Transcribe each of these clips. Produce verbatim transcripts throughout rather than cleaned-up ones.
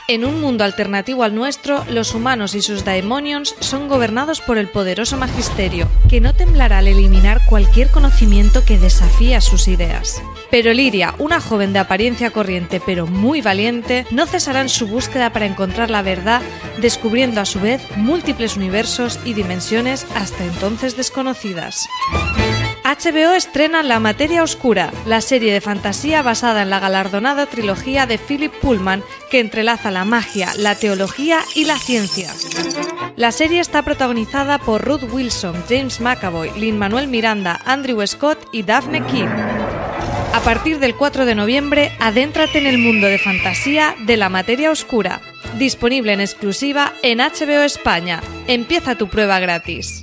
En un mundo alternativo al nuestro, los humanos y sus daemonions son gobernados por el poderoso magisterio, que no temblará al eliminar cualquier conocimiento que desafíe sus ideas. Pero Lyria, una joven de apariencia corriente pero muy valiente, no cesará en su búsqueda para encontrar la verdad, descubriendo a su vez múltiples universos y dimensiones hasta entonces desconocidas. H B O estrena La Materia Oscura, la serie de fantasía basada en la galardonada trilogía de Philip Pullman que entrelaza la magia, la teología y la ciencia. La serie está protagonizada por Ruth Wilson, James McAvoy, Lin-Manuel Miranda, Andrew Scott y Daphne King. A partir del cuatro de noviembre, adéntrate en el mundo de fantasía de La Materia Oscura, disponible en exclusiva en H B O España. Empieza tu prueba gratis.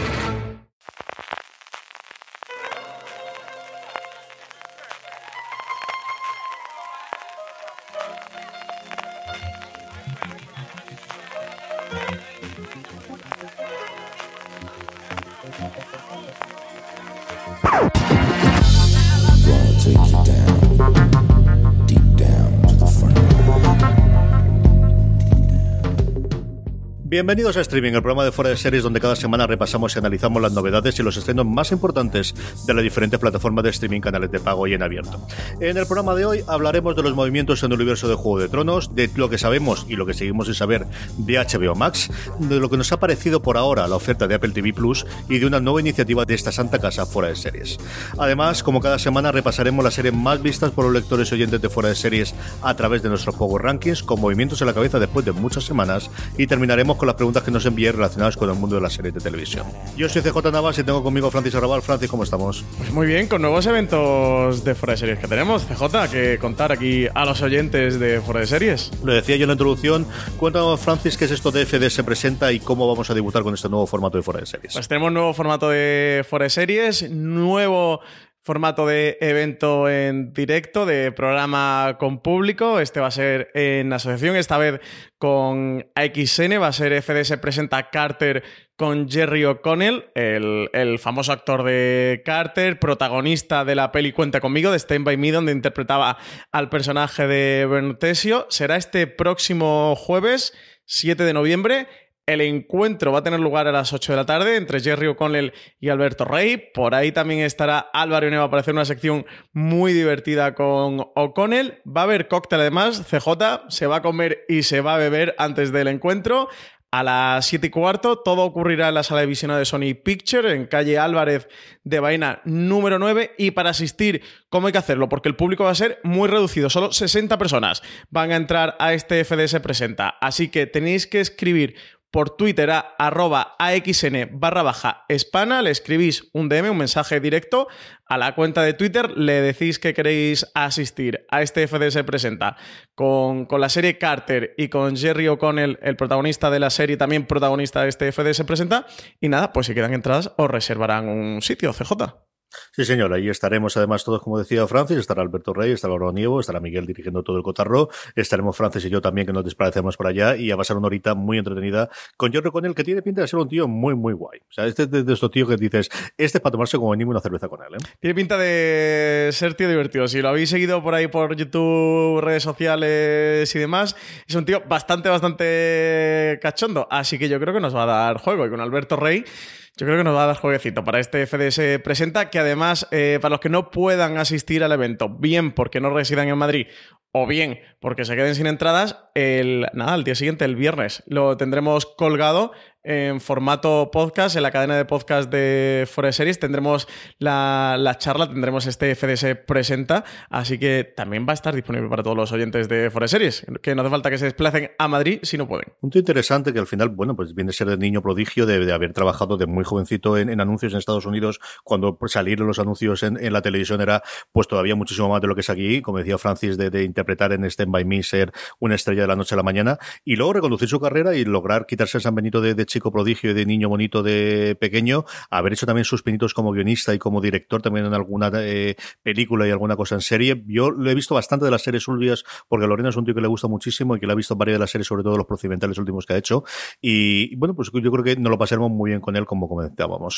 Bienvenidos a Streaming, el programa de Fuera de Series donde cada semana repasamos y analizamos las novedades y los estrenos más importantes de las diferentes plataformas de streaming, canales de pago y en abierto. En el programa de hoy hablaremos de los movimientos en el universo de Juego de Tronos, de lo que sabemos y lo que seguimos sin saber de H B O Max, de lo que nos ha parecido por ahora la oferta de Apple T V Plus y de una nueva iniciativa de esta santa casa Fuera de Series. Además, como cada semana, repasaremos las series más vistas por los lectores y oyentes de Fuera de Series a través de nuestros Power Rankings con movimientos en la cabeza después de muchas semanas y terminaremos con las preguntas que nos envié relacionadas con el mundo de las series de televisión. Yo soy C J Navas y tengo conmigo Francis Arrabal. Francis, ¿cómo estamos? Pues muy bien, con nuevos eventos de Fuera de Series que tenemos, C J, que contar aquí a los oyentes de Fuera de Series. Lo decía yo en la introducción. Cuéntanos, Francis, qué es esto de F D Se Presenta y cómo vamos a debutar con este nuevo formato de Fuera de Series. Pues tenemos nuevo formato de Fuera de Series, nuevo formato de evento en directo, de programa con público. Este va a ser en asociación, esta vez con A X N, va a ser F D Se Presenta Carter con Jerry O'Connell, el, el famoso actor de Carter, protagonista de la peli Cuenta Conmigo, de Stand By Me, donde interpretaba al personaje de Bernutesio. Será este próximo jueves, siete de noviembre. El encuentro va a tener lugar a las ocho de la tarde entre Jerry O'Connell y Alberto Rey. Por ahí también estará Álvaro Ioneo, va a aparecer una sección muy divertida con O'Connell. Va a haber cóctel además, C J, se va a comer y se va a beber antes del encuentro. A las siete y cuarto, todo ocurrirá en la sala de visionado de Sony Pictures, en calle Álvarez de Baena número nueve. Y para asistir, ¿cómo hay que hacerlo? Porque el público va a ser muy reducido, solo sesenta personas van a entrar a este F D Se Presenta. Así que tenéis que escribir por Twitter a arroba axn barra baja espana, le escribís un D M, un mensaje directo a la cuenta de Twitter, le decís que queréis asistir a este F D Se Presenta con, con la serie Carter y con Jerry O'Connell, el protagonista de la serie, también protagonista de este F D Se Presenta, y nada, pues si quedan entradas os reservarán un sitio, C J. Sí, señor, ahí estaremos además todos, como decía Francis, estará Alberto Rey, estará Laura Nievo, estará Miguel dirigiendo todo el cotarro, estaremos Francis y yo también, que nos desplazaremos por allá, y va a pasar una horita muy entretenida con Jerry O'Connell, que tiene pinta de ser un tío muy, muy guay. O sea, este es de, de estos tíos que dices, este es para tomarse como mínimo una cerveza con él, ¿eh? Tiene pinta de ser tío divertido. Si lo habéis seguido por ahí por YouTube, redes sociales y demás, es un tío bastante, bastante cachondo, así que yo creo que nos va a dar juego, y con Alberto Rey yo creo que nos va a dar jueguecito para este F D Se Presenta, que además, eh, para los que no puedan asistir al evento, bien porque no residan en Madrid o bien porque se queden sin entradas, el, nada, el día siguiente, el viernes, lo tendremos colgado en formato podcast, en la cadena de podcast de Fuera de Series. Tendremos la, la charla, tendremos este F D Se Presenta, así que también va a estar disponible para todos los oyentes de Fuera de Series, que no hace falta que se desplacen a Madrid si no pueden. Un punto interesante que al final, bueno, pues viene a ser de niño prodigio, de, de haber trabajado de muy jovencito en, en anuncios en Estados Unidos, cuando salieron los anuncios en, en la televisión era pues todavía muchísimo más de lo que es aquí, como decía Francis, de, de interpretar en Stand By Me, ser una estrella de la noche a la mañana, y luego reconducir su carrera y lograr quitarse el San Benito de, de chico prodigio y de niño bonito de pequeño, haber hecho también sus pinitos como guionista y como director también en alguna eh, película y alguna cosa en serie. Yo lo he visto bastante de las series urbias, porque Lorena es un tío que le gusta muchísimo y que le ha visto varias de las series, sobre todo los procedimentales últimos que ha hecho, y bueno, pues yo creo que nos lo pasaremos muy bien con él, como comentábamos.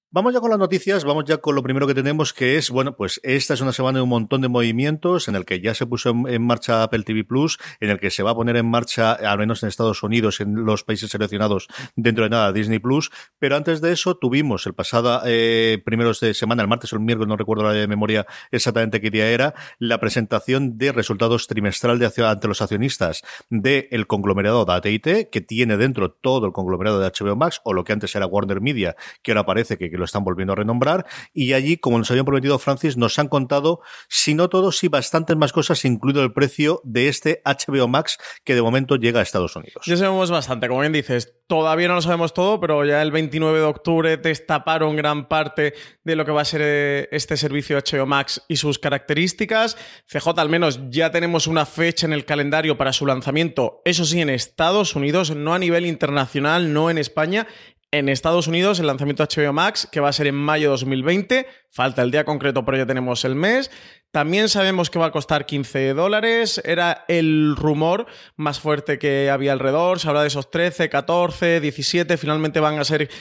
Vamos ya con las noticias, vamos ya con lo primero que tenemos, que es, bueno, pues esta es una semana de un montón de movimientos en el que ya se puso en, en marcha Apple T V Plus, en el que se va a poner en marcha, al menos en Estados Unidos, en los países seleccionados, dentro de nada, Disney Plus. Pero antes de eso tuvimos el pasado eh, primeros de semana, el martes o el miércoles, no recuerdo la de memoria exactamente qué día era, la presentación de resultados trimestral de hacia, ante los accionistas del conglomerado de A T and T, que tiene dentro todo el conglomerado de H B O Max, o lo que antes era Warner Media, que ahora parece que, que lo están volviendo a renombrar, y allí, como nos habían prometido Francis, nos han contado, si no todo, sí bastantes más cosas, incluido el precio de este H B O Max, que de momento llega a Estados Unidos. Ya sabemos bastante, como bien dices, todavía no lo sabemos todo, pero ya el veintinueve de octubre destaparon gran parte de lo que va a ser este servicio H B O Max y sus características. C J, al menos ya tenemos una fecha en el calendario para su lanzamiento, eso sí, en Estados Unidos, no a nivel internacional, no en España. En Estados Unidos, el lanzamiento de H B O Max, que va a ser en mayo de dos mil veinte. Falta el día concreto, pero ya tenemos el mes. También sabemos que va a costar quince dólares. Era el rumor más fuerte que había alrededor. Se habla de esos trece, catorce, diecisiete. Finalmente van a ser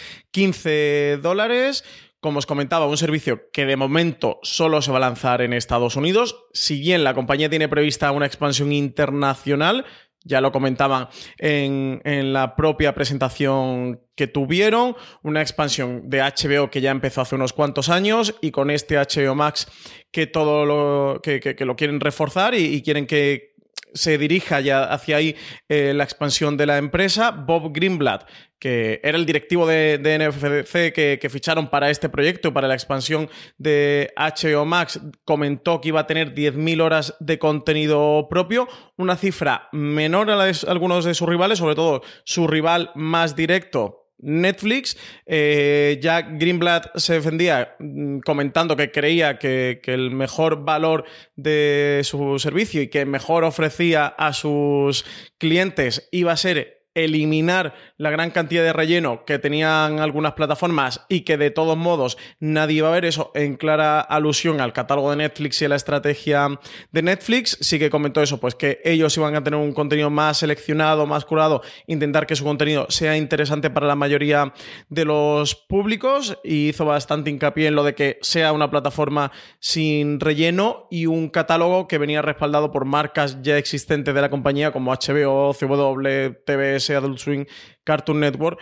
quince dólares. Como os comentaba, un servicio que de momento solo se va a lanzar en Estados Unidos. Si bien la compañía tiene prevista una expansión internacional, ya lo comentaban en, en la propia presentación que tuvieron, una expansión de H B O que ya empezó hace unos cuantos años, y con este H B O Max que todo lo, que, que, que lo quieren reforzar y, y quieren que se dirija ya hacia ahí eh, la expansión de la empresa. Bob Greenblatt, que era el directivo de, de N F C que, que ficharon para este proyecto, para la expansión de H B O Max, comentó que iba a tener diez mil horas de contenido propio, una cifra menor a la de algunos de sus rivales, sobre todo su rival más directo, Netflix. eh, ya Greenblatt se defendía mmm, comentando que creía que, que el mejor valor de su servicio y que mejor ofrecía a sus clientes iba a ser eliminar la gran cantidad de relleno que tenían algunas plataformas y que de todos modos nadie iba a ver, eso en clara alusión al catálogo de Netflix y a la estrategia de Netflix. Sí que comentó eso, pues que ellos iban a tener un contenido más seleccionado, más curado, intentar que su contenido sea interesante para la mayoría de los públicos, y hizo bastante hincapié en lo de que sea una plataforma sin relleno y un catálogo que venía respaldado por marcas ya existentes de la compañía como H B O, C W, T B S, Adult Swim, Cartoon Network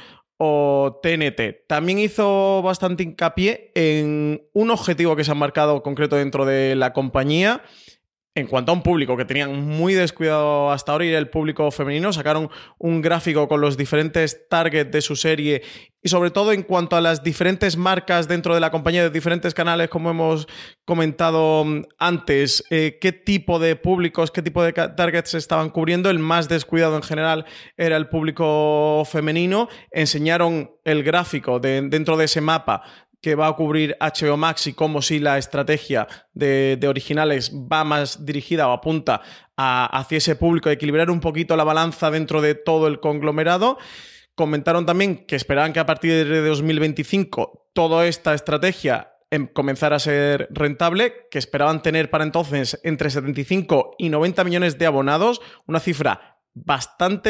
o T N T. También hizo bastante hincapié en un objetivo que se ha marcado concreto dentro de la compañía en cuanto a un público que tenían muy descuidado hasta ahora, y era el público femenino. Sacaron un gráfico con los diferentes targets de su serie y sobre todo en cuanto a las diferentes marcas dentro de la compañía, de diferentes canales, como hemos comentado antes, eh, qué tipo de públicos, qué tipo de targets se estaban cubriendo. El más descuidado en general era el público femenino. Enseñaron el gráfico de, dentro de ese mapa que va a cubrir H B O Max y cómo si la estrategia de, de originales va más dirigida o apunta a, hacia ese público, a equilibrar un poquito la balanza dentro de todo el conglomerado. Comentaron también que esperaban que a partir de dos mil veinticinco toda esta estrategia comenzara a ser rentable, que esperaban tener para entonces entre setenta y cinco y noventa millones de abonados, una cifra bastante,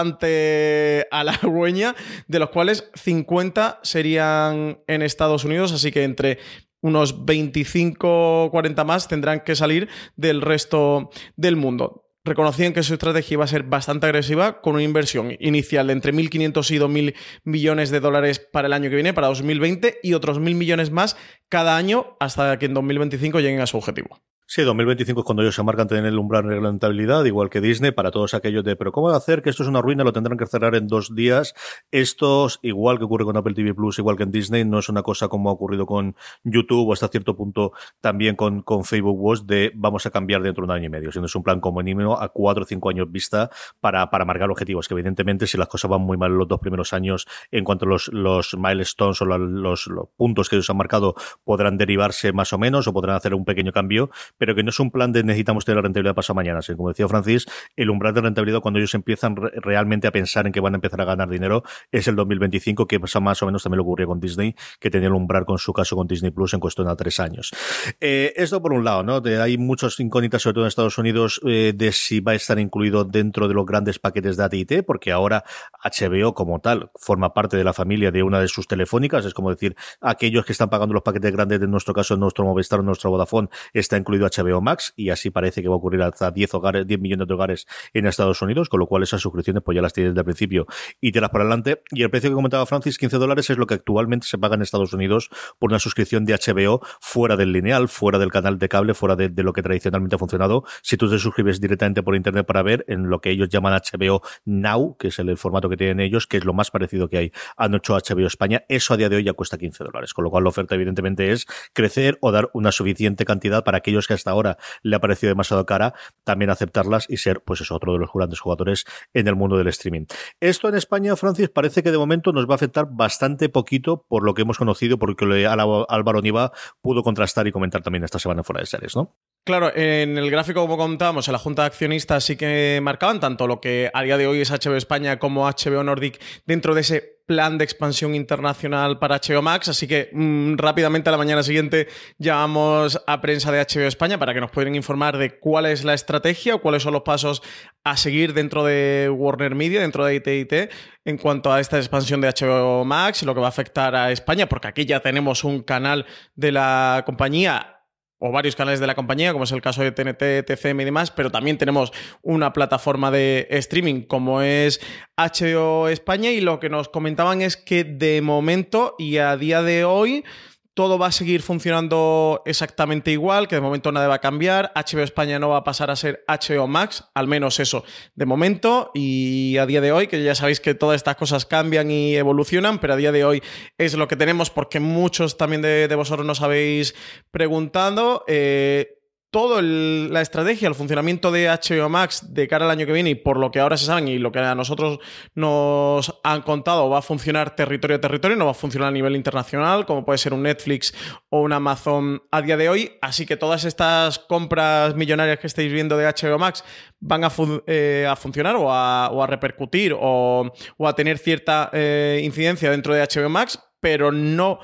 bastante halagüeña, de los cuales cincuenta serían en Estados Unidos, así que entre unos veinticinco o cuarenta más tendrán que salir del resto del mundo. Reconocían que su estrategia iba a ser bastante agresiva, con una inversión inicial de entre mil quinientos y dos mil millones de dólares para el año que viene, para dos mil veinte, y otros mil millones más cada año hasta que en dos mil veinticinco lleguen a su objetivo. Sí, dos mil veinticinco es cuando ellos se marcan tener el umbral de rentabilidad, igual que Disney, para todos aquellos de, pero ¿cómo va a hacer que esto es una ruina? Lo tendrán que cerrar en dos días. Estos, igual que ocurre con Apple T V Plus, igual que en Disney, no es una cosa como ha ocurrido con YouTube o hasta cierto punto también con, con Facebook Watch, de vamos a cambiar dentro de un año y medio, sino es un plan como mínimo a cuatro o cinco años vista para, para marcar objetivos, que evidentemente si las cosas van muy mal en los dos primeros años en cuanto a los, los milestones o los, los, los puntos que ellos han marcado podrán derivarse más o menos o podrán hacer un pequeño cambio, pero que no es un plan de necesitamos tener la rentabilidad pasado mañana, sino como decía Francis, el umbral de rentabilidad cuando ellos empiezan re- realmente a pensar en que van a empezar a ganar dinero es el dos mil veinticinco, que pasa más o menos también lo ocurrió con Disney, que tenía el umbral con su caso con Disney Plus en cuestión a tres años. Eh, esto por un lado, ¿no? De, hay muchas incógnitas, sobre todo en Estados Unidos, eh, de si va a estar incluido dentro de los grandes paquetes de A T y T, porque ahora H B O como tal forma parte de la familia de una de sus telefónicas, es como decir, aquellos que están pagando los paquetes grandes, de nuestro caso, en nuestro Movistar o nuestro Vodafone, está incluido H B O Max, y así parece que va a ocurrir hasta diez hogares, diez millones de hogares en Estados Unidos, con lo cual esas suscripciones pues ya las tienes desde el principio y te las para adelante. Y el precio que comentaba Francis, quince dólares, es lo que actualmente se paga en Estados Unidos por una suscripción de H B O fuera del lineal, fuera del canal de cable, fuera de, de lo que tradicionalmente ha funcionado. Si tú te suscribes directamente por internet para ver en lo que ellos llaman H B O Now, que es el, el formato que tienen ellos, que es lo más parecido que hay a nuestro H B O España, eso a día de hoy ya cuesta quince dólares, con lo cual la oferta evidentemente es crecer o dar una suficiente cantidad para aquellos que hasta ahora le ha parecido demasiado cara, también aceptarlas y ser, pues eso, otro de los grandes jugadores en el mundo del streaming. Esto en España, Francis, parece que de momento nos va a afectar bastante poquito por lo que hemos conocido, porque Álvaro Niva pudo contrastar y comentar también esta semana fuera de series, ¿no? Claro, en el gráfico, como comentábamos, en la Junta de Accionistas sí que marcaban tanto lo que a día de hoy es H B O España como H B O Nordic dentro de ese plan de expansión internacional para H B O Max, así que mmm, rápidamente a la mañana siguiente llamamos a prensa de H B O España para que nos puedan informar de cuál es la estrategia o cuáles son los pasos a seguir dentro de Warner Media, dentro de A T y T, en cuanto a esta expansión de H B O Max y lo que va a afectar a España, porque aquí ya tenemos un canal de la compañía o varios canales de la compañía, como es el caso de T N T, T C M y demás, pero también tenemos una plataforma de streaming como es H B O España, y lo que nos comentaban es que de momento y a día de hoy todo va a seguir funcionando exactamente igual, que de momento nada va a cambiar. H B O España no va a pasar a ser H B O Max, al menos eso de momento, y a día de hoy, que ya sabéis que todas estas cosas cambian y evolucionan, pero a día de hoy es lo que tenemos, porque muchos también de, de vosotros nos habéis preguntado. Eh, Toda la estrategia, el funcionamiento de H B O Max de cara al año que viene, y por lo que ahora se saben y lo que a nosotros nos han contado, va a funcionar territorio a territorio, no va a funcionar a nivel internacional, como puede ser un Netflix o un Amazon a día de hoy. Así que todas estas compras millonarias que estáis viendo de H B O Max van a, fu- eh, a funcionar o a, o a repercutir o, o a tener cierta eh, incidencia dentro de H B O Max, pero no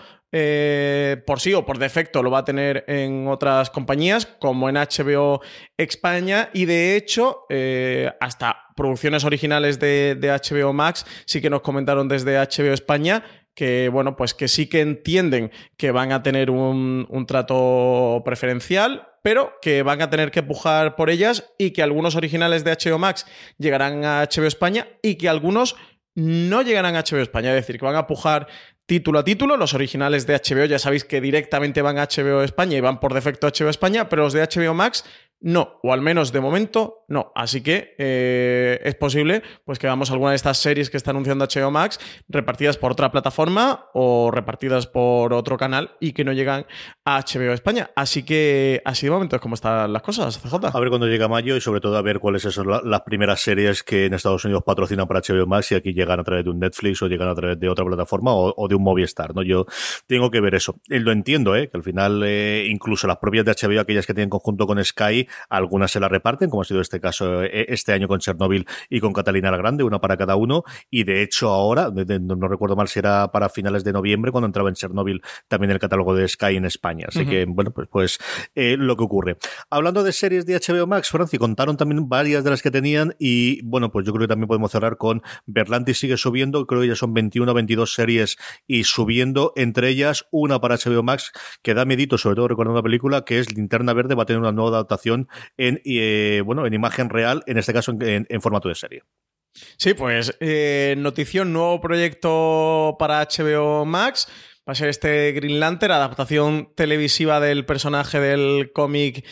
Eh, por sí o por defecto lo va a tener en otras compañías como en H B O España, y de hecho eh, hasta producciones originales de, de H B O Max sí que nos comentaron desde H B O España que bueno, pues que sí que entienden que van a tener un, un trato preferencial, pero que van a tener que pujar por ellas, y que algunos originales de H B O Max llegarán a H B O España y que algunos no llegarán a H B O España, es decir, que van a pujar título a título. Los originales de H B O ya sabéis que directamente van a H B O España y van por defecto a H B O España, pero los de H B O Max no, o al menos de momento no. Así que eh, es posible pues que veamos alguna de estas series que está anunciando H B O Max repartidas por otra plataforma o repartidas por otro canal y que no llegan a H B O España. Así que así de momento es como están las cosas, C J. A ver cuándo llega mayo y sobre todo a ver cuáles son las primeras series que en Estados Unidos patrocinan para H B O Max, y aquí llegan a través de un Netflix o llegan a través de otra plataforma o, o de un Movistar, ¿no? Yo tengo que ver eso. Eh, lo entiendo, ¿eh? Que al final eh, incluso las propias de H B O, aquellas que tienen conjunto con Sky, algunas se las reparten, como ha sido este caso eh, este año con Chernobyl y con Catalina la Grande, una para cada uno, y de hecho ahora, de, de, no, no recuerdo mal si era para finales de noviembre cuando entraba en Chernobyl también el catálogo de Sky en España. Así uh-huh. que, bueno, pues, pues eh, lo que ocurre. Hablando de series de H B O Max, Franci, contaron también varias de las que tenían, y bueno, pues yo creo que también podemos cerrar con Berlanti sigue subiendo, creo que ya son veintiuno o veintidós series y subiendo, entre ellas una para H B O Max que da miedito, sobre todo recordando la película, que es Linterna Verde, va a tener una nueva adaptación en, eh, bueno, en imagen real, en este caso en, en, en formato de serie. Sí, pues eh, notición, nuevo proyecto para H B O Max. Va a ser este Green Lantern, adaptación televisiva del personaje del cómic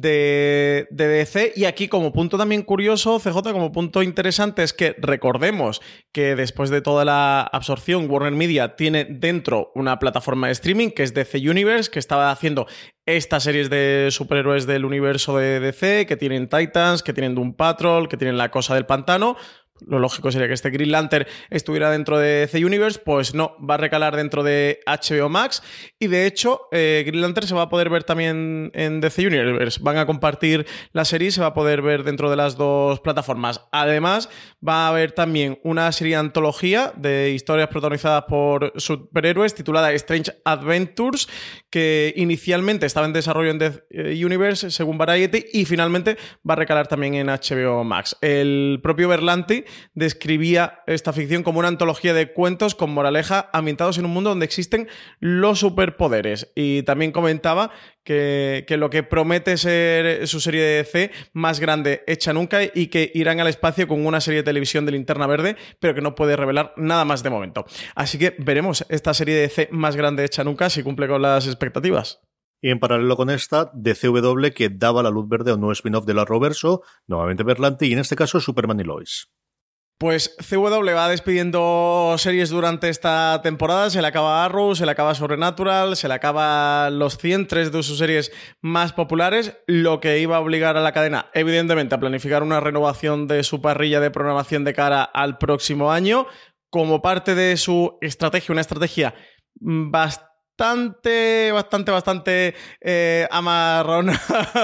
de, de D C. Y aquí, como punto también curioso, C J, como punto interesante, es que recordemos que después de toda la absorción, Warner Media tiene dentro una plataforma de streaming que es D C Universe, que estaba haciendo estas series de superhéroes del universo de D C, que tienen Titans, que tienen Doom Patrol, que tienen La Cosa del Pantano. lo lógico sería que este Green Lantern estuviera dentro de D C Universe, pues no, va a recalar dentro de H B O Max y de hecho eh, Green Lantern se va a poder ver también en D C Universe, van a compartir la serie y se va a poder ver dentro de las dos plataformas. Además va a haber también una serie de antología de historias protagonizadas por superhéroes titulada Strange Adventures, que inicialmente estaba en desarrollo en D C Universe según Variety y finalmente va a recalar también en H B O Max. El propio Berlanti describía esta ficción como una antología de cuentos con moraleja ambientados en un mundo donde existen los superpoderes, y también comentaba que, que lo que promete ser su serie de D C más grande hecha nunca y que irán al espacio con una serie de televisión de Linterna Verde, pero que no puede revelar nada más de momento. Así que veremos esta serie de D C más grande hecha nunca si cumple con las expectativas. Y en paralelo con esta, D C W, que daba la luz verde a un nuevo spin-off de la Arrowverso, nuevamente Berlanti, y en este caso Superman y Lois. Pues C W va despidiendo series durante esta temporada. Se le acaba Arrow, se le acaba Supernatural, se le acaba Los cien, tres de sus series más populares, lo que iba a obligar a la cadena, evidentemente, a planificar una renovación de su parrilla de programación de cara al próximo año, como parte de su estrategia, una estrategia bastante Bastante, bastante, bastante eh, amarrona.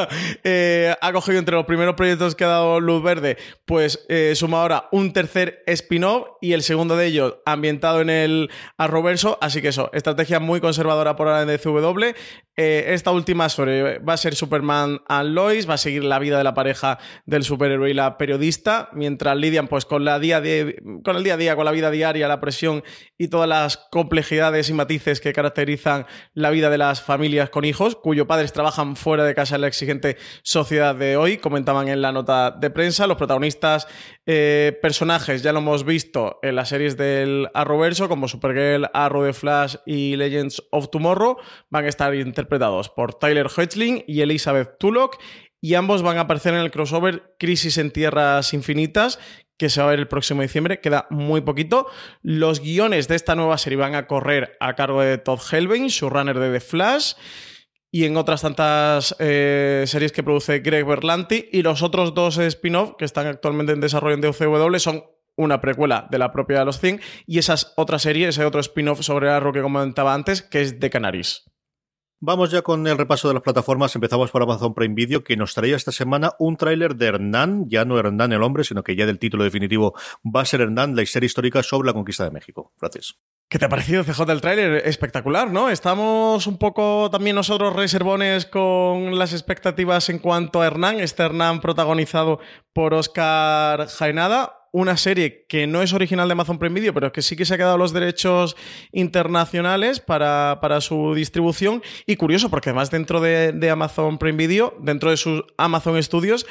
eh, ha cogido entre los primeros proyectos que ha dado luz verde, pues eh, suma ahora un tercer spin-off y el segundo de ellos ambientado en el Arrowverso. Así que eso, estrategia muy conservadora por ahora en D C W. Eh, esta última sobre, va a ser Superman and Lois, va a seguir la vida de la pareja del superhéroe y la periodista, mientras lidian pues con, la día de, con el día a día, con la vida diaria, la presión y todas las complejidades y matices que caracterizan la vida de las familias con hijos, cuyos padres trabajan fuera de casa en la exigente sociedad de hoy. Comentaban en la nota de prensa, los protagonistas eh, personajes ya lo hemos visto en las series del Arrowverso, como Supergirl, Arrow, The Flash y Legends of Tomorrow, van a estar interpretados por Tyler Hoechlin y Elizabeth Tulloch, y ambos van a aparecer en el crossover Crisis en Tierras Infinitas, que se va a ver el próximo diciembre. Queda muy poquito. Los guiones de esta nueva serie van a correr a cargo de Todd Helbing, showrunner de The Flash, y en otras tantas eh, series que produce Greg Berlanti. Y los otros dos spin-off que están actualmente en desarrollo en D C W son una precuela de la propia de Los cien y esa es otra serie, ese otro spin-off sobre Arrow que comentaba antes, que es The Canaries. Vamos ya con el repaso de las plataformas. Empezamos por Amazon Prime Video, que nos traía esta semana un tráiler de Hernán, ya no Hernán el hombre, sino que ya del título definitivo va a ser Hernán, la historia histórica sobre la conquista de México. Gracias. ¿Qué te ha parecido, C J, el tráiler? Espectacular, ¿no? Estamos un poco también nosotros reservones con las expectativas en cuanto a Hernán, este Hernán protagonizado por Óscar Jaenada. Una serie que no es original de Amazon Prime Video, pero que sí que se ha quedado los derechos internacionales para, para su distribución. Y curioso, porque además dentro de, de Amazon Prime Video, dentro de sus Amazon Studios,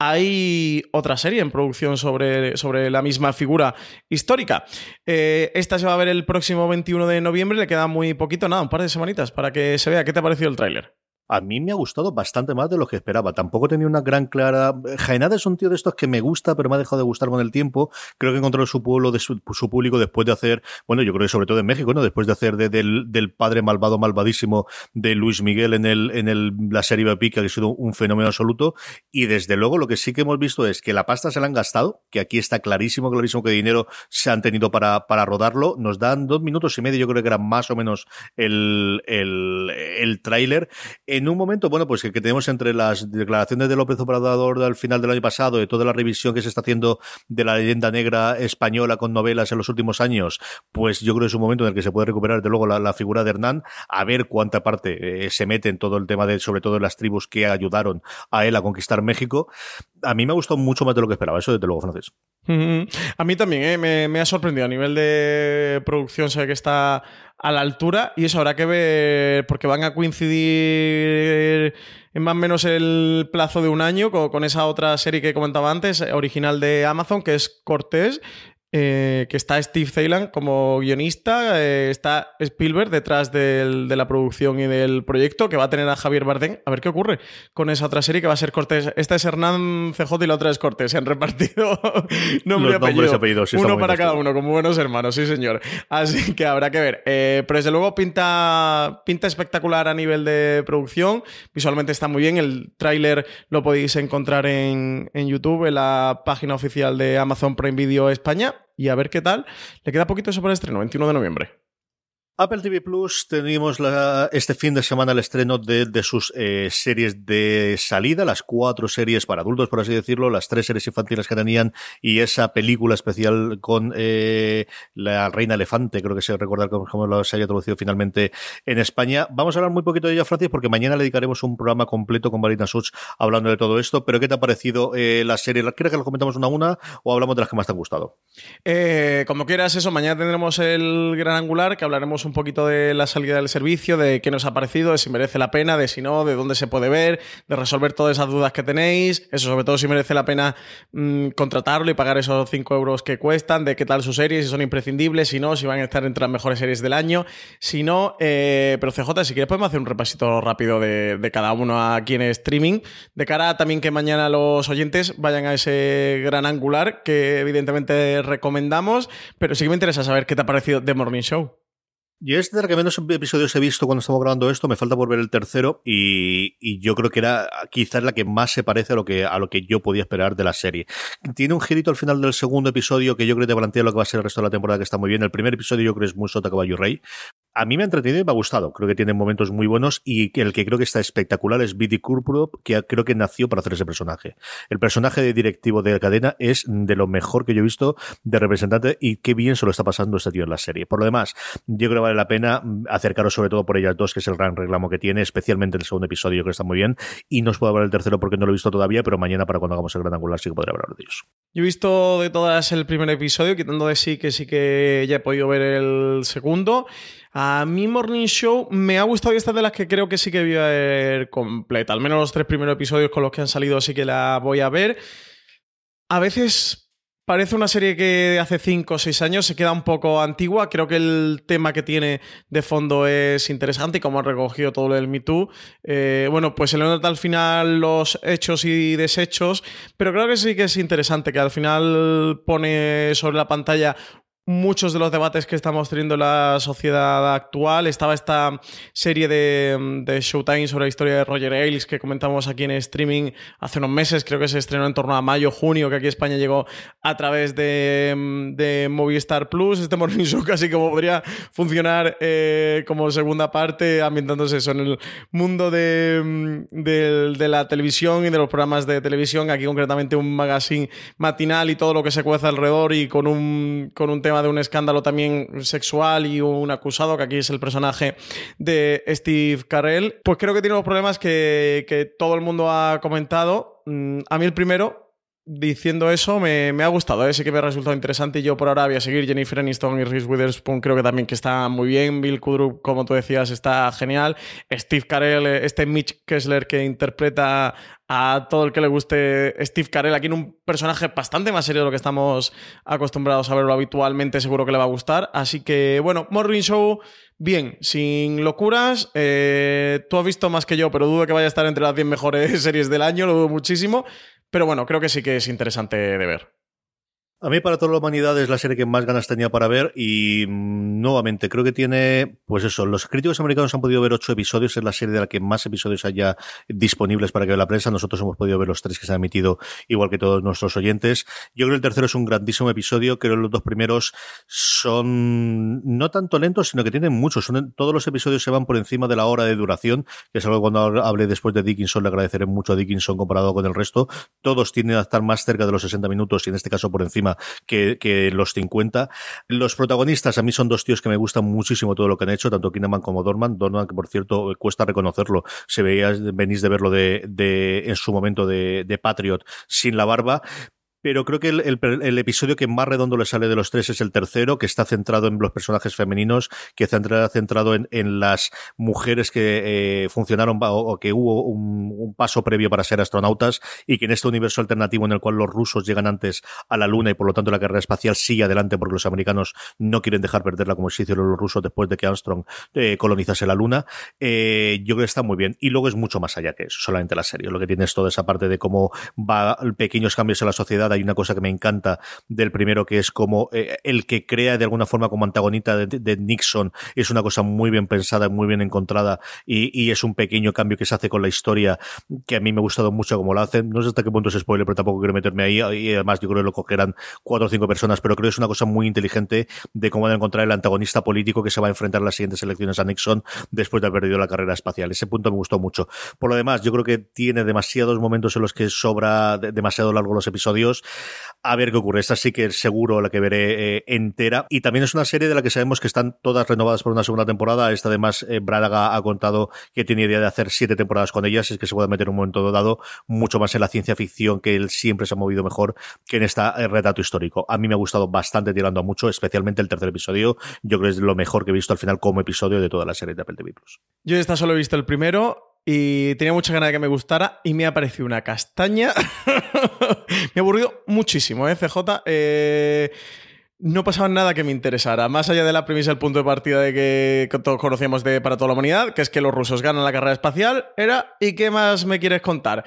hay otra serie en producción sobre, sobre la misma figura histórica. Eh, esta se va a ver el próximo veintiuno de noviembre, le queda muy poquito, nada, un par de semanitas para que se vea. ¿Qué te ha parecido el tráiler? A mí me ha gustado bastante más de lo que esperaba. Tampoco tenía una gran clara... Jaenada es un tío de estos que me gusta, pero me ha dejado de gustar con el tiempo. Creo que encontró su pueblo, de su, su público después de hacer... Bueno, yo creo que sobre todo en México, ¿no? Después de hacer de, del, del padre malvado, malvadísimo de Luis Miguel en el en el la serie Bapica, que ha sido un fenómeno absoluto. Y desde luego lo que sí que hemos visto es que la pasta se la han gastado, que aquí está clarísimo, clarísimo que dinero se han tenido para, para rodarlo. Nos dan dos minutos y medio, yo creo que era más o menos el, el, el tráiler. En un momento, bueno, pues que, que tenemos entre las declaraciones de López Obrador al final del año pasado y toda la revisión que se está haciendo de la leyenda negra española con novelas en los últimos años, pues yo creo que es un momento en el que se puede recuperar desde luego la, la figura de Hernán, a ver cuánta parte eh, se mete en todo el tema de, sobre todo en las tribus que ayudaron a él a conquistar México. A mí me ha gustado mucho más de lo que esperaba, eso desde luego, Francis. Mm-hmm. A mí también, ¿eh? me, me ha sorprendido a nivel de producción, sé que está a la altura, y eso habrá que ver, porque van a coincidir en más o menos el plazo de un año con, con esa otra serie que comentaba antes, original de Amazon, que es Cortés. eh, que está Steve Zahlen como guionista, eh, está Spielberg detrás del, de la producción y del proyecto, que va a tener a Javier Bardem. A ver qué ocurre con esa otra serie que va a ser Cortés. Esta es Hernán C J y la otra es Cortés. Se han repartido nombre y apellido. Y apellidos, sí, uno para cada uno, como buenos hermanos, sí señor. Así que habrá que ver. Eh, pero desde luego pinta, pinta espectacular a nivel de producción. Visualmente está muy bien. El tráiler lo podéis encontrar en, en YouTube, en la página oficial de Amazon Prime Video España. Y a ver qué tal. Le queda poquito eso para el estreno, veintiuno de noviembre. Apple T V Plus, tenemos la, este fin de semana el estreno de, de sus eh, series de salida, las cuatro series para adultos, por así decirlo, las tres series infantiles que tenían y esa película especial con eh, la Reina Elefante, creo que se recordar cómo, cómo se haya traducido finalmente en España. Vamos a hablar muy poquito de ella, Francis, porque mañana le dedicaremos un programa completo con Marina Such hablando de todo esto, pero ¿qué te ha parecido eh, la serie? ¿Quieres que lo comentamos una a una o hablamos de las que más te han gustado? Eh, como quieras, eso, mañana tendremos el Gran Angular, que hablaremos un poquito de la salida del servicio, de qué nos ha parecido, de si merece la pena, de si no, de dónde se puede ver, de resolver todas esas dudas que tenéis, eso sobre todo si merece la pena mmm, contratarlo y pagar esos cinco euros que cuestan, de qué tal sus series, si son imprescindibles, si no, si van a estar entre las mejores series del año, si no, eh, pero C J, si quieres podemos hacer un repasito rápido de, de cada uno aquí en streaming, de cara a también que mañana los oyentes vayan a ese Gran Angular, que evidentemente recomendamos, pero sí que me interesa saber qué te ha parecido The Morning Show. Yo es de los que menos episodios he visto cuando estamos grabando esto, me falta por ver el tercero y, y yo creo que era quizás la que más se parece a lo que a lo que yo podía esperar de la serie. Tiene un girito al final del segundo episodio que yo creo que te plantea lo que va a ser el resto de la temporada, que está muy bien. El primer episodio yo creo que es muy sota caballo rey. A mí me ha entretenido y me ha gustado. Creo que tiene momentos muy buenos y el que creo que está espectacular es Vidi Kurpurov, que creo que nació para hacer ese personaje. El personaje de directivo de la cadena es de lo mejor que yo he visto de representante y qué bien se lo está pasando este tío en la serie. Por lo demás, yo creo que vale la pena acercaros sobre todo por ellas dos, que es el gran reclamo que tiene, especialmente el segundo episodio, yo creo que está muy bien. Y no os puedo hablar del tercero porque no lo he visto todavía, pero mañana para cuando hagamos el Gran Angular sí que podré hablar de ellos. Yo he visto de todas el primer episodio, quitando de sí que sí que ya he podido ver el segundo. A mí Morning Show me ha gustado y esta de las que creo que sí que voy a ver completa. Al menos los tres primeros episodios con los que han salido sí que la voy a ver. A veces parece una serie que hace cinco o seis años se queda un poco antigua. Creo que el tema que tiene de fondo es interesante y como ha recogido todo el Me Too. Eh, bueno, pues se le nota al final los hechos y desechos, pero creo que sí que es interesante, que al final pone sobre la pantalla muchos de los debates que estamos teniendo en la sociedad actual. Estaba esta serie de, de Showtime sobre la historia de Roger Ailes que comentamos aquí en streaming hace unos meses, creo que se estrenó en torno a mayo, junio, que aquí a España llegó a través de, de Movistar Plus. Este Morning Show casi como podría funcionar eh, como segunda parte, ambientándose eso en el mundo de, de, de la televisión y de los programas de televisión, aquí concretamente un magazine matinal y todo lo que se cuece alrededor, y con un, con un tema de un escándalo también sexual y un acusado, que aquí es el personaje de Steve Carell. Pues creo que tiene los problemas que, que todo el mundo ha comentado. A mí el primero, diciendo eso, me, me ha gustado, ¿eh? Sí que me ha resultado interesante y yo por ahora voy a seguir. Jennifer Aniston y Reese Witherspoon creo que también que está muy bien. Bill Kudrup, como tú decías, está genial. Steve Carell, este Mitch Kessler que interpreta a todo el que le guste Steve Carell, aquí en un personaje bastante más serio de lo que estamos acostumbrados a verlo habitualmente, seguro que le va a gustar. Así que, bueno, Morning Show, bien, sin locuras. Eh, tú has visto más que yo, pero dudo que vaya a estar entre las diez mejores series del año, lo dudo muchísimo. Pero bueno, creo que sí que es interesante de ver. A mí, para toda la humanidad, es la serie que más ganas tenía para ver y mmm, nuevamente creo que tiene, pues eso, los críticos americanos han podido ver ocho episodios, es la serie de la que más episodios haya disponibles para que vea la prensa. Nosotros hemos podido ver los tres que se han emitido, igual que todos nuestros oyentes. Yo creo que el tercero es un grandísimo episodio, creo que los dos primeros son no tanto lentos, sino que tienen muchos. Son, todos los episodios se van por encima de la hora de duración, que es algo que cuando hable después de Dickinson le agradeceré mucho a Dickinson comparado con el resto. Todos tienden a estar más cerca de los sesenta minutos y en este caso por encima Que, que los cincuenta. Los protagonistas a mí son dos tíos que me gustan muchísimo todo lo que han hecho, tanto Kinnaman como Dorman. Dorman, que por cierto cuesta reconocerlo, se veía, venís de verlo de, de en su momento de, de Patriot sin la barba, pero creo que el, el, el episodio que más redondo le sale de los tres es el tercero, que está centrado en los personajes femeninos, que está centrado en, en las mujeres que eh, funcionaron o, o que hubo un, un paso previo para ser astronautas y que en este universo alternativo en el cual los rusos llegan antes a la Luna y por lo tanto la carrera espacial sigue adelante porque los americanos no quieren dejar perderla como se hicieron los rusos después de que Armstrong eh, colonizase la Luna. Eh, yo creo que está muy bien. Y luego es mucho más allá que eso, solamente la serie. Lo que tiene es toda esa parte de cómo va pequeños cambios en la sociedad. Hay una cosa que me encanta del primero, que es como eh, el que crea de alguna forma como antagonista de, de Nixon es una cosa muy bien pensada, muy bien encontrada y, y es un pequeño cambio que se hace con la historia que a mí me ha gustado mucho como lo hacen. No sé hasta qué punto es spoiler, pero tampoco quiero meterme ahí y además yo creo que lo cogerán cuatro o cinco personas, pero creo que es una cosa muy inteligente de cómo van a encontrar el antagonista político que se va a enfrentar en las siguientes elecciones a Nixon después de haber perdido la carrera espacial. Ese punto me gustó mucho. Por lo demás, yo creo que tiene demasiados momentos en los que sobra de, demasiado largo los episodios. A ver qué ocurre. Esta sí que es seguro la que veré eh, entera. Y también es una serie de la que sabemos que están todas renovadas por una segunda temporada. Esta además, eh, Braga ha contado que tiene idea de hacer siete temporadas con ellas. Es que se puede meter en un momento dado mucho más en la ciencia ficción, que él siempre se ha movido mejor que en este eh, retrato histórico. A mí me ha gustado bastante, tirando a mucho, especialmente el tercer episodio. Yo creo que es lo mejor que he visto al final como episodio de toda la serie de Apple T V Plus. Yo esta solo he visto el primero y tenía mucha ganas de que me gustara y me ha parecido una castaña. Me ha aburrido muchísimo, ¿eh, C J? Eh... No pasaba nada que me interesara, más allá de la premisa, el punto de partida de que todos conocíamos de Para toda la humanidad, que es que los rusos ganan la carrera espacial, era ¿y qué más me quieres contar?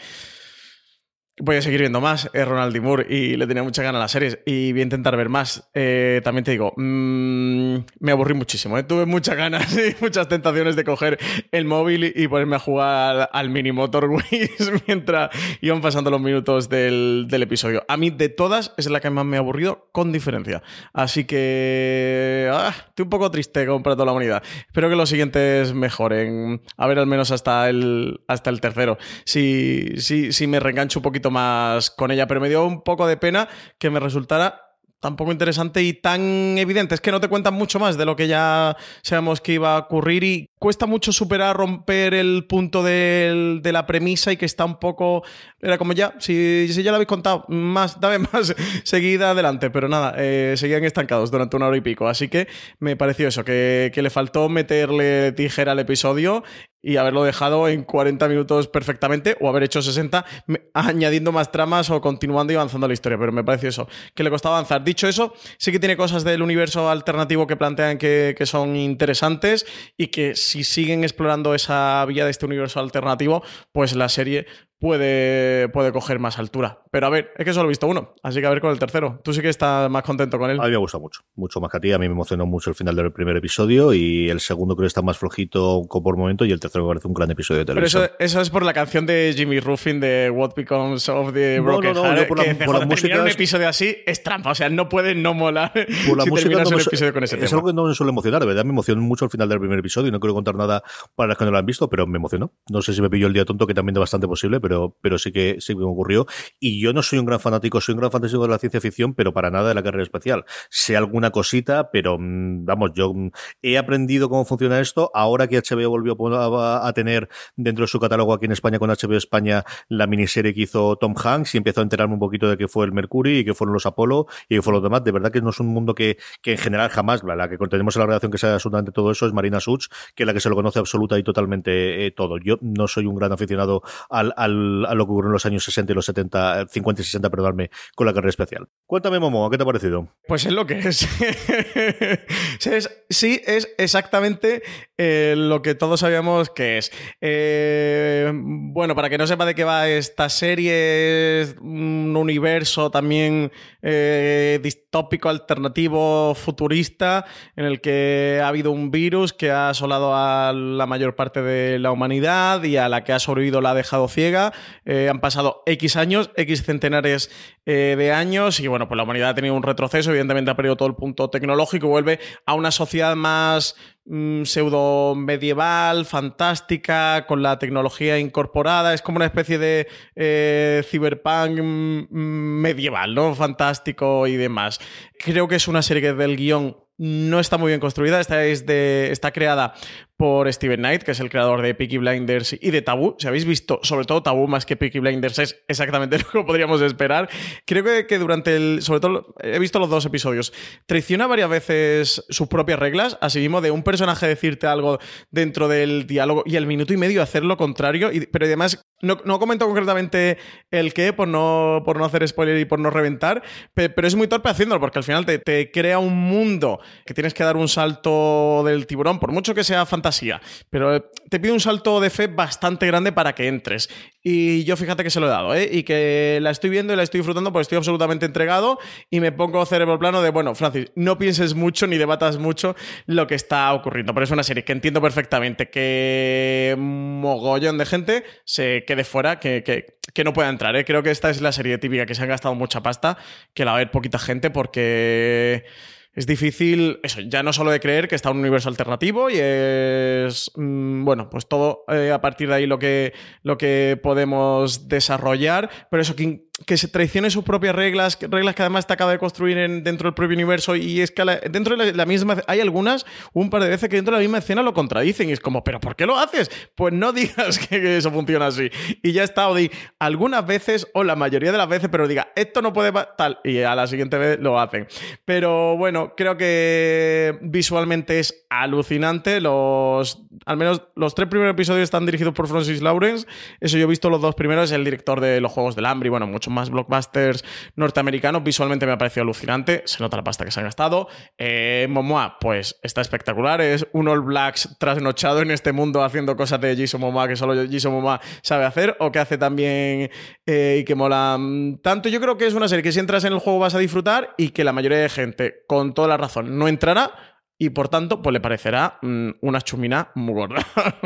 Voy a seguir viendo más, es Ronald D. Moore y le tenía mucha ganas a las series y voy a intentar ver más. Eh, también te digo, mmm, me aburrí muchísimo, ¿eh? Tuve muchas ganas y muchas tentaciones de coger el móvil y ponerme a jugar al mini Motorways mientras iban pasando los minutos del, del episodio. A mí de todas es la que más me ha aburrido con diferencia. Así que ah, estoy un poco triste con Para toda la humanidad. Espero que los siguientes mejoren. A ver, al menos hasta el, hasta el tercero. Si, si, si me reengancho un poquito más con ella, pero me dio un poco de pena que me resultara tan poco interesante y tan evidente. Es que no te cuentan mucho más de lo que ya sabemos que iba a ocurrir y cuesta mucho superar, romper el punto de, de la premisa y que está un poco... Era como ya, si, si ya lo habéis contado, más, dame más, seguida adelante. Pero nada, eh, seguían estancados durante una hora y pico. Así que me pareció eso, que, que le faltó meterle tijera al episodio y haberlo dejado en cuarenta minutos perfectamente o haber hecho sesenta añadiendo más tramas o continuando y avanzando la historia, pero me pareció eso, que le costaba avanzar. Dicho eso, sí que tiene cosas del universo alternativo que plantean que, que son interesantes y que si siguen explorando esa vía de este universo alternativo, pues la serie puede, puede coger más altura. Pero a ver, es que solo he visto uno, así que a ver con el tercero. Tú sí que estás más contento con él. A mí me gusta mucho, mucho más que a ti. A mí me emocionó mucho el final del primer episodio y el segundo creo que está más flojito por momento y el tercero me parece un gran episodio de televisión. Pero eso, eso es por la canción de Jimmy Ruffin de What Becomes of the Broken no, no, no, Heart, por la, que por la música terminar un es... episodio así es trampa, o sea, no puede no molar por la si música terminas no un me, episodio con ese es tema. Es algo que no me suele emocionar, de verdad me emocionó mucho el final del primer episodio y no quiero contar nada para los que no lo han visto, pero me emocionó. No sé si me pilló el día tonto, que también es bastante posible, pero, pero sí que sí que me ocurrió. Y yo no soy un gran fanático, soy un gran fanático de la ciencia ficción, pero para nada de la carrera espacial. Sé alguna cosita, pero vamos, yo he aprendido cómo funciona esto. Ahora que H B O volvió a, a tener dentro de su catálogo aquí en España con H B O España la miniserie que hizo Tom Hanks y empezó a enterarme un poquito de qué fue el Mercury y qué fueron los Apolo y qué fue los demás. De verdad que no es un mundo que, que en general jamás, la que tenemos en la redacción que sea absolutamente todo eso es Marina Such, que es la que se lo conoce absoluta y totalmente eh, todo. Yo no soy un gran aficionado al, al, a lo que ocurrió en los años sesenta y los setenta, cincuenta y sesenta, perdonadme, con la carrera especial. Cuéntame, Momo, ¿qué te ha parecido? Pues es lo que es. es sí, es exactamente eh, lo que todos sabíamos que es. Eh, bueno, para que no sepa de qué va esta serie, es un universo también eh, distópico, alternativo, futurista, en el que ha habido un virus que ha asolado a la mayor parte de la humanidad y a la que ha sobrevivido la ha dejado ciega. Eh, han pasado X años, X centenares eh, de años y bueno, pues la humanidad ha tenido un retroceso, evidentemente ha perdido todo el punto tecnológico y vuelve a una sociedad más mm, pseudo medieval, fantástica, con la tecnología incorporada. Es como una especie de eh, cyberpunk mm, medieval, ¿no? Fantástico y demás. Creo que es una serie que del guión no está muy bien construida. Esta es de, está creada por Steven Knight, que es el creador de Peaky Blinders y de Tabú. Si habéis visto, sobre todo Tabú más que Peaky Blinders, es exactamente lo que podríamos esperar. Creo que, que durante el... Sobre todo, he visto los dos episodios. Traiciona varias veces sus propias reglas, así mismo de un personaje decirte algo dentro del diálogo y al minuto y medio hacer lo contrario. Y, pero además, no, no comento concretamente el qué, por no, por no hacer spoiler y por no reventar, pe, pero es muy torpe haciéndolo, porque al final te, te crea un mundo que tienes que dar un salto del tiburón, por mucho que sea fantasía. Pero te pide un salto de fe bastante grande para que entres. Y yo fíjate que se lo he dado, ¿eh? Y que la estoy viendo y la estoy disfrutando porque estoy absolutamente entregado y me pongo cerebro plano de, bueno, Francis, no pienses mucho ni debatas mucho lo que está ocurriendo. Pero es una serie que entiendo perfectamente que mogollón de gente se quede fuera, que, que, que no pueda entrar, ¿eh? Creo que esta es la serie típica que se han gastado mucha pasta, que la va a ver poquita gente porque... Es difícil, eso, ya no solo de creer que está un universo alternativo y es, mmm, bueno, pues todo eh, a partir de ahí lo que, lo que podemos desarrollar, pero eso, que, que se traicione sus propias reglas, reglas que además te acaba de construir en, dentro del propio universo y es que la, dentro de la, la misma, hay algunas, un par de veces que dentro de la misma escena lo contradicen y es como, ¿pero por qué lo haces? Pues no digas que, que eso funciona así. Y ya está, o di algunas veces o la mayoría de las veces, pero diga, esto no puede tal, y a la siguiente vez lo hacen. Pero bueno, creo que visualmente es alucinante. Los, al menos los tres primeros episodios están dirigidos por Francis Lawrence. Eso yo he visto los dos primeros, es el director de los Juegos del Hambre y bueno, muchos más blockbusters norteamericanos. Visualmente me ha parecido alucinante. Se nota la pasta que se han gastado. Eh, Momoa, pues está espectacular. Es un All Blacks trasnochado en este mundo haciendo cosas de Jason Momoa que solo Jason Momoa sabe hacer o que hace también eh, y que mola tanto. Yo creo que es una serie que si entras en el juego vas a disfrutar y que la mayoría de gente, con toda la razón, no entrará y por tanto pues le parecerá mmm, una chumina muy gorda.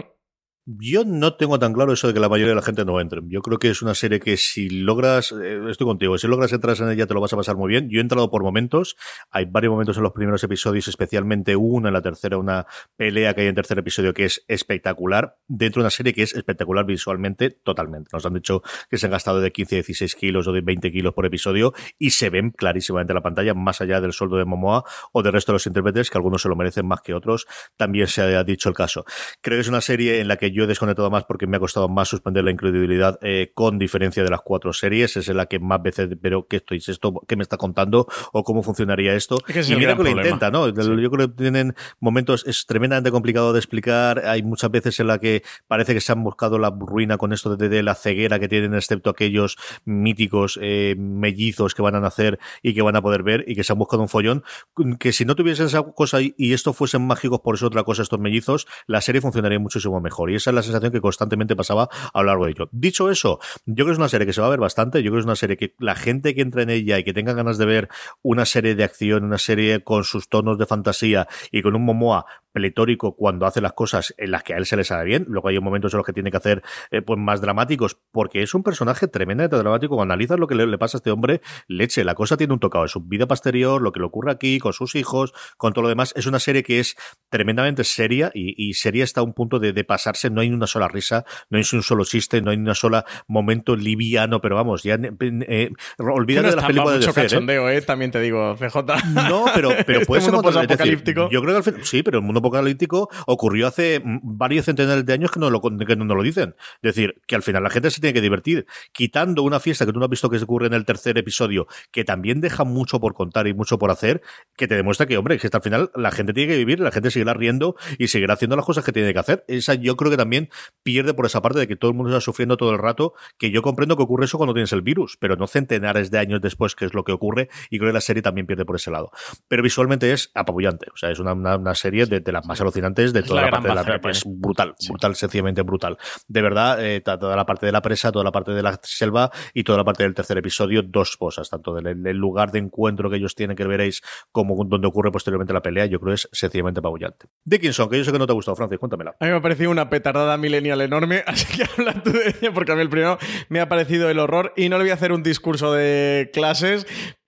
Yo no tengo tan claro eso de que la mayoría de la gente no entre. Yo creo que es una serie que si logras, eh, estoy contigo, si logras entrar en ella te lo vas a pasar muy bien. Yo he entrado por momentos, hay varios momentos en los primeros episodios, especialmente uno en la tercera, una pelea que hay en el tercer episodio que es espectacular, dentro de una serie que es espectacular visualmente totalmente. Nos han dicho que se han gastado de quince a dieciséis kilos o de veinte kilos por episodio y se ven clarísimamente en la pantalla, más allá del sueldo de Momoa o del resto de los intérpretes, que algunos se lo merecen más que otros, también se ha dicho el caso. Creo que es una serie en la que yo he desconectado más porque me ha costado más suspender la incredibilidad eh, con diferencia de las cuatro series. Es en la que más veces pero ¿qué estoy esto? ¿Qué me está contando? ¿O cómo funcionaría esto? Es que y mira que lo intenta, ¿no? Sí. Yo creo que tienen momentos, es tremendamente complicado de explicar. Hay muchas veces en la que parece que se han buscado la ruina con esto de, de la ceguera que tienen, excepto aquellos míticos eh, mellizos que van a nacer y que van a poder ver y que se han buscado un follón. Que si no tuviesen esa cosa y, y estos fuesen mágicos, por eso otra cosa, estos mellizos, la serie funcionaría muchísimo mejor. Y esa es la sensación que constantemente pasaba a lo largo de ello. Dicho eso, yo creo que es una serie que se va a ver bastante. Yo creo que es una serie que la gente que entre en ella y que tenga ganas de ver una serie de acción, una serie con sus tonos de fantasía y con un Momoa pletórico cuando hace las cosas en las que a él se le sale bien. Luego hay momentos en los que tiene que hacer eh, pues más dramáticos, porque es un personaje tremendamente dramático. Cuando analizas lo que le, le pasa a este hombre, leche, la cosa tiene un tocado en su vida posterior, lo que le ocurre aquí, con sus hijos, con todo lo demás. Es una serie que es tremendamente seria y, y seria hasta un punto de, de pasarse. No hay una sola risa, no hay un solo chiste, no hay una sola momento liviano, pero vamos, ya eh, olvídate no de las películas de mucho cachondeo, ¿eh? ¿eh? También te digo, C J. No, pero, pero este puede ser mundo apocalíptico. Yo creo que al fin, sí, pero el mundo apocalíptico ocurrió hace varios centenares de años que no lo, que no lo dicen. Es decir, que al final la gente se tiene que divertir. Quitando una fiesta que tú no has visto que se ocurre en el tercer episodio, que también deja mucho por contar y mucho por hacer, que te demuestra que, hombre, que hasta al final la gente tiene que vivir, la gente seguirá riendo y seguirá haciendo las cosas que tiene que hacer. Esa yo creo que también pierde por esa parte de que todo el mundo está sufriendo todo el rato, que yo comprendo que ocurre eso cuando tienes el virus, pero no centenares de años después, que es lo que ocurre, y creo que la serie también pierde por ese lado. Pero visualmente es apabullante, o sea, es una, una, una serie de, de las más alucinantes de es toda la, la parte de la presa. Es brutal, sí. brutal, sencillamente brutal. De verdad, eh, toda la parte de la presa, toda la parte de la selva y toda la parte del tercer episodio, dos cosas, tanto del, del lugar de encuentro que ellos tienen, que veréis, como donde ocurre posteriormente la pelea, yo creo que es sencillamente apabullante. Dickinson, que yo sé que no te ha gustado, Francis, cuéntamela. A mí me ha parecido una petardada millennial enorme, así que habla tú de ella, porque a mí el primero me ha parecido el horror y no le voy a hacer un discurso de clases,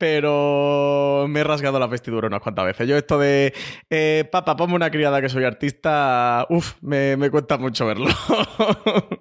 pero me he rasgado la vestidura unas cuantas veces. Yo esto de eh, papá, ponme una criada que soy artista, uff, me, me cuesta mucho verlo.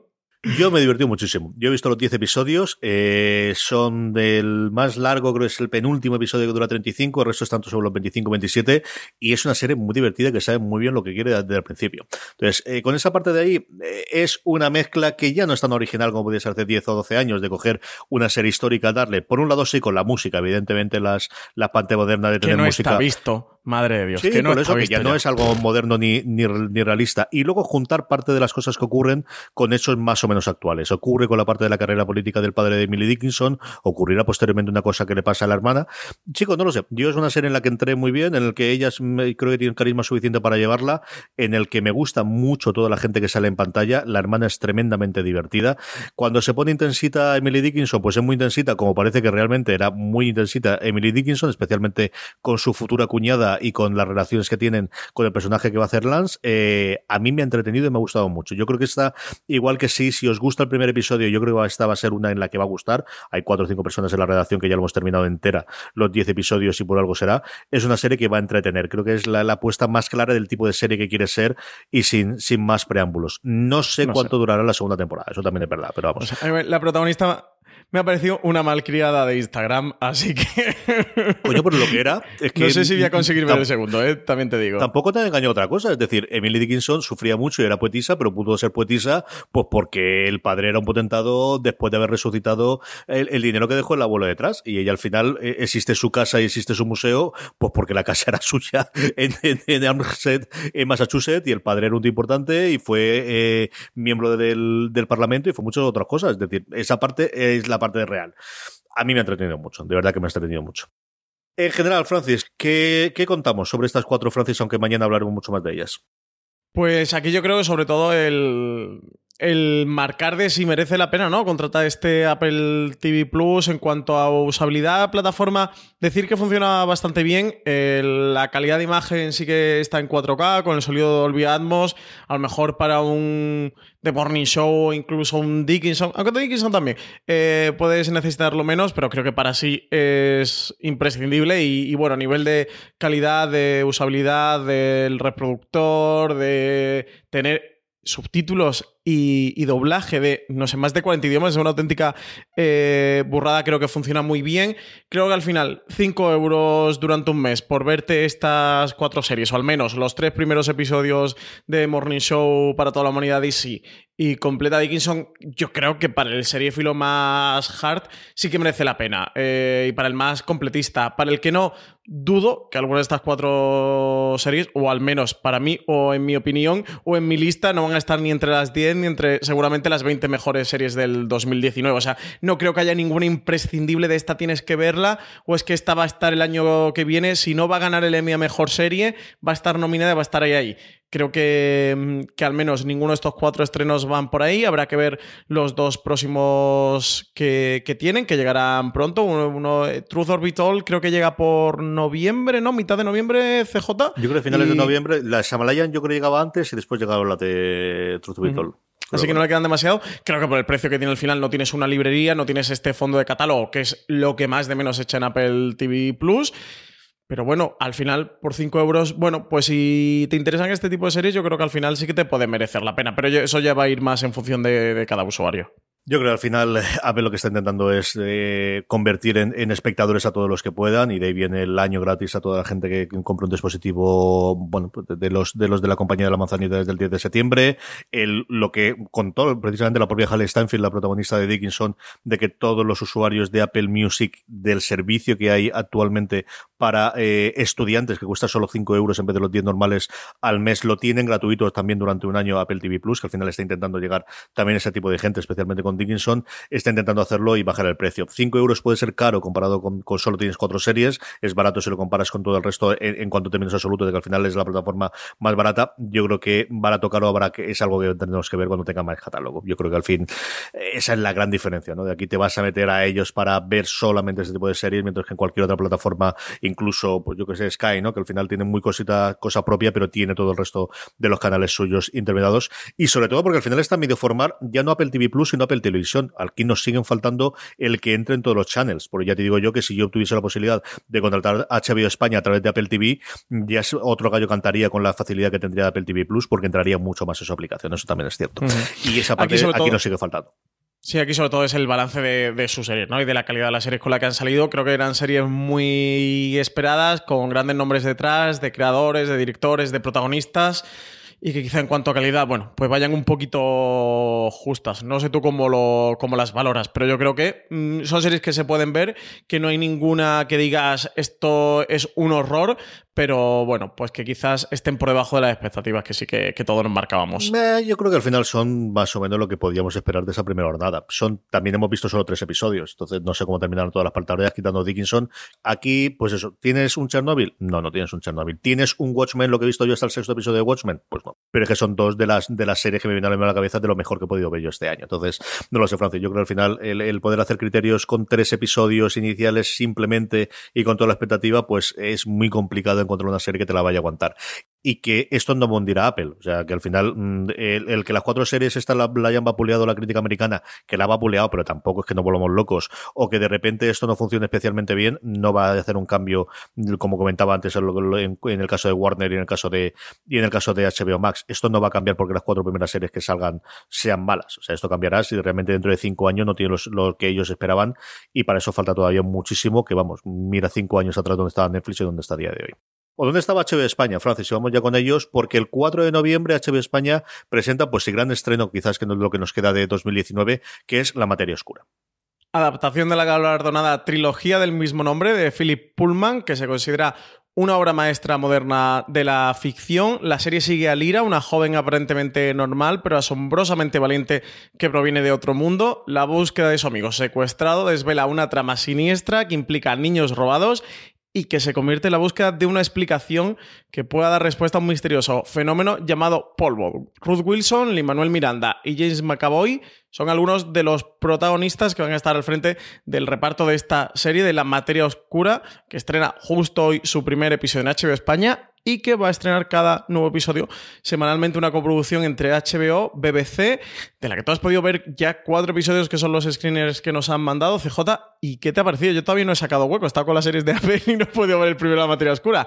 Yo me he divertido muchísimo. Yo he visto los diez episodios, eh, son del más largo, creo que es el penúltimo episodio que dura treinta y cinco, el resto están sobre los veinticinco veintisiete, y es una serie muy divertida que sabe muy bien lo que quiere desde el principio. Entonces, eh, con esa parte de ahí, eh, es una mezcla que ya no es tan original como podía ser hace diez o doce años, de coger una serie histórica, darle, por un lado sí, con la música, evidentemente las, la parte moderna de tener que no música. Está visto, madre de Dios. Sí, que no por está eso que visto ya, ya no es algo moderno ni, ni, ni realista. Y luego juntar parte de las cosas que ocurren con hechos más o menos actuales. Ocurre con la parte de la carrera política del padre de Emily Dickinson, ocurrirá posteriormente una cosa que le pasa a la hermana. Chicos, no lo sé. Yo es una serie en la que entré muy bien, en el que ellas me, creo que tienen carisma suficiente para llevarla, en el que me gusta mucho toda la gente que sale en pantalla. La hermana es tremendamente divertida. Cuando se pone intensita Emily Dickinson, pues es muy intensita, como parece que realmente era muy intensita Emily Dickinson, especialmente con su futura cuñada y con las relaciones que tienen con el personaje que va a hacer Lance. Eh, a mí me ha entretenido y me ha gustado mucho. Yo creo que está igual que sí, si os gusta el primer episodio, yo creo que esta va a ser una en la que va a gustar. Hay cuatro o cinco personas en la redacción que ya lo hemos terminado entera, los diez episodios, y por algo será. Es una serie que va a entretener. Creo que es la, la apuesta más clara del tipo de serie que quiere ser, y sin, sin más preámbulos. No sé no cuánto sé. durará la segunda temporada, eso también es verdad, pero vamos. O sea, la protagonista me ha parecido una malcriada de Instagram, así que... Coño, por lo que era... Es que no sé si voy a conseguir ver el segundo, ¿eh? También te digo. Tampoco te ha engañado otra cosa. Es decir, Emily Dickinson sufría mucho y era poetisa, pero pudo ser poetisa pues porque el padre era un potentado después de haber resucitado el, el dinero que dejó el abuelo detrás. Y ella al final eh, existe su casa y existe su museo, pues porque la casa era suya en, en, en Amherst, en Massachusetts, y el padre era un tío importante y fue eh, miembro del, del Parlamento y fue muchas otras cosas. Es decir, esa parte es la parte de real. A mí me ha entretenido mucho, de verdad que me ha entretenido mucho. En general, Francis, ¿qué, qué contamos sobre estas cuatro, Francis, aunque mañana hablaremos mucho más de ellas? Pues aquí yo creo que sobre todo el, el marcar de si merece la pena, ¿no?, contratar este Apple T V Plus. En cuanto a usabilidad, plataforma, decir que funciona bastante bien. El, la calidad de imagen sí que está en cuatro K, con el sonido de Dolby Atmos. A lo mejor para un The Morning Show o incluso un Dickinson, aunque Dickinson también, eh, puedes necesitarlo menos, pero creo que para sí es imprescindible. Y, y bueno, a nivel de calidad, de usabilidad, del reproductor, de tener subtítulos y, y doblaje de, no sé, más de cuarenta idiomas, es una auténtica eh, burrada. Creo que funciona muy bien. Creo que al final cinco euros durante un mes por verte estas cuatro series, o al menos los tres primeros episodios de Morning Show para toda la humanidad D C y completa Dickinson, yo creo que para el seriéfilo más hard sí que merece la pena, eh, y para el más completista. Para el que no, dudo que alguna de estas cuatro series, o al menos para mí, o en mi opinión, o en mi lista, no van a estar ni entre las diez ni entre seguramente las veinte mejores series del dos mil diecinueve. O sea, no creo que haya ninguna imprescindible de esta tienes que verla, o es que esta va a estar el año que viene. Si no va a ganar el Emmy a Mejor Serie, va a estar nominada, va a estar ahí ahí. Creo que, que al menos ninguno de estos cuatro estrenos van por ahí. Habrá que ver los dos próximos que, que tienen, que llegarán pronto. Uno, uno, Truth or Be Told, creo que llega por noviembre, ¿no? Mitad de noviembre, C J. Yo creo que finales y... de noviembre. La Shyamalan yo creo que llegaba antes y después llegaron la de Truth or Be Told. Uh-huh. Así que no le quedan demasiado. Creo que por el precio que tiene al final no tienes una librería, no tienes este fondo de catálogo, que es lo que más de menos echa en Apple T V Plus. Pero bueno, al final, por cinco euros, bueno, pues si te interesan este tipo de series, yo creo que al final sí que te puede merecer la pena. Pero eso ya va a ir más en función de, de cada usuario. Yo creo que al final Apple lo que está intentando es eh, convertir en, en espectadores a todos los que puedan, y de ahí viene el año gratis a toda la gente que, que compra un dispositivo, bueno, de los de los de la compañía de la manzanita desde el diez de septiembre. El, lo que contó precisamente la propia Hailee Steinfeld, la protagonista de Dickinson, de que todos los usuarios de Apple Music, del servicio que hay actualmente para eh, estudiantes, que cuesta solo cinco euros en vez de los diez normales al mes, lo tienen gratuito también durante un año Apple T V Plus, que al final está intentando llegar también a ese tipo de gente, especialmente con Dickinson, está intentando hacerlo y bajar el precio. cinco euros puede ser caro comparado con, con solo tienes cuatro series, es barato si lo comparas con todo el resto en, en cuanto a términos absolutos, de que al final es la plataforma más barata. Yo creo que barato caro habrá que es algo que tendremos que ver cuando tenga más catálogo. Yo creo que al fin esa es la gran diferencia, ¿no? De aquí te vas a meter a ellos para ver solamente ese tipo de series, mientras que en cualquier otra plataforma, incluso, pues yo que sé, Sky, ¿no? Que al final tiene muy cosita, cosa propia, pero tiene todo el resto de los canales suyos intermediados. Y sobre todo porque al final está medio formar ya no Apple T V Plus, sino Apple Televisión. Aquí nos siguen faltando el que entre en todos los channels. Porque ya te digo yo que si yo tuviese la posibilidad de contratar H B O España a través de Apple T V, ya es otro gallo cantaría con la facilidad que tendría Apple T V Plus, porque entraría mucho más en su aplicación. Eso también es cierto. Uh-huh. Y esa parte aquí, aquí todo... nos sigue faltando. Sí, aquí sobre todo es el balance de, de sus series, ¿no? Y de la calidad de las series con las que han salido. Creo que eran series muy esperadas, con grandes nombres detrás, de creadores, de directores, de protagonistas, y que quizá en cuanto a calidad, bueno, pues vayan un poquito justas. No sé tú cómo, lo, cómo las valoras, pero yo creo que mmm, son series que se pueden ver, que no hay ninguna que digas esto es un horror, pero bueno, pues que quizás estén por debajo de las expectativas que sí que, que todos nos marcábamos. Eh, yo creo que al final son más o menos lo que podíamos esperar de esa primera jornada. Son, también hemos visto solo tres episodios, entonces no sé cómo terminaron todas las partes, quitando Dickinson. Aquí, pues eso, ¿tienes un Chernobyl? No, no tienes un Chernobyl. ¿Tienes un Watchmen, lo que he visto yo hasta el sexto episodio de Watchmen? Pues no. Pero es que son dos de las, de las series que me vienen a la cabeza de lo mejor que he podido ver yo este año. Entonces, no lo sé, Francis. Yo creo que al final el, el poder hacer criterios con tres episodios iniciales simplemente y con toda la expectativa, pues es muy complicado encontrar una serie que te la vaya a aguantar. Y que esto no bondirá Apple. O sea, que al final el, el que las cuatro series esta la, la hayan vapuleado la crítica americana, que la ha vapuleado, pero tampoco es que nos volvamos locos, o que de repente esto no funcione especialmente bien, no va a hacer un cambio, como comentaba antes, en, en, en el caso de Warner y en el caso de y en el caso de H B O Max. Esto no va a cambiar porque las cuatro primeras series que salgan sean malas. O sea, esto cambiará si realmente dentro de cinco años no tiene los, lo que ellos esperaban, y para eso falta todavía muchísimo, que vamos, mira cinco años atrás donde estaba Netflix y donde está a día de hoy. ¿O dónde estaba H B O España, Francis? Y vamos ya con ellos, porque el cuatro de noviembre H B O España presenta pues el gran estreno, quizás que no es lo que nos queda de dos mil diecinueve, que es La Materia Oscura. Adaptación de la galardonada trilogía del mismo nombre de Philip Pullman, que se considera una obra maestra moderna de la ficción. La serie sigue a Lyra, una joven aparentemente normal, pero asombrosamente valiente que proviene de otro mundo. La búsqueda de su amigo secuestrado desvela una trama siniestra que implica a niños robados y que se convierte en la búsqueda de una explicación que pueda dar respuesta a un misterioso fenómeno llamado polvo. Ruth Wilson, Lin-Manuel Miranda y James McAvoy son algunos de los protagonistas que van a estar al frente del reparto de esta serie de La Materia Oscura, que estrena justo hoy su primer episodio en H B O España y que va a estrenar cada nuevo episodio semanalmente, una coproducción entre H B O, B B C, de la que tú has podido ver ya cuatro episodios, que son los screeners que nos han mandado. C J, ¿y qué te ha parecido? Yo todavía no he sacado hueco, he estado con las series de Apple y no he podido ver el primero de La Materia Oscura.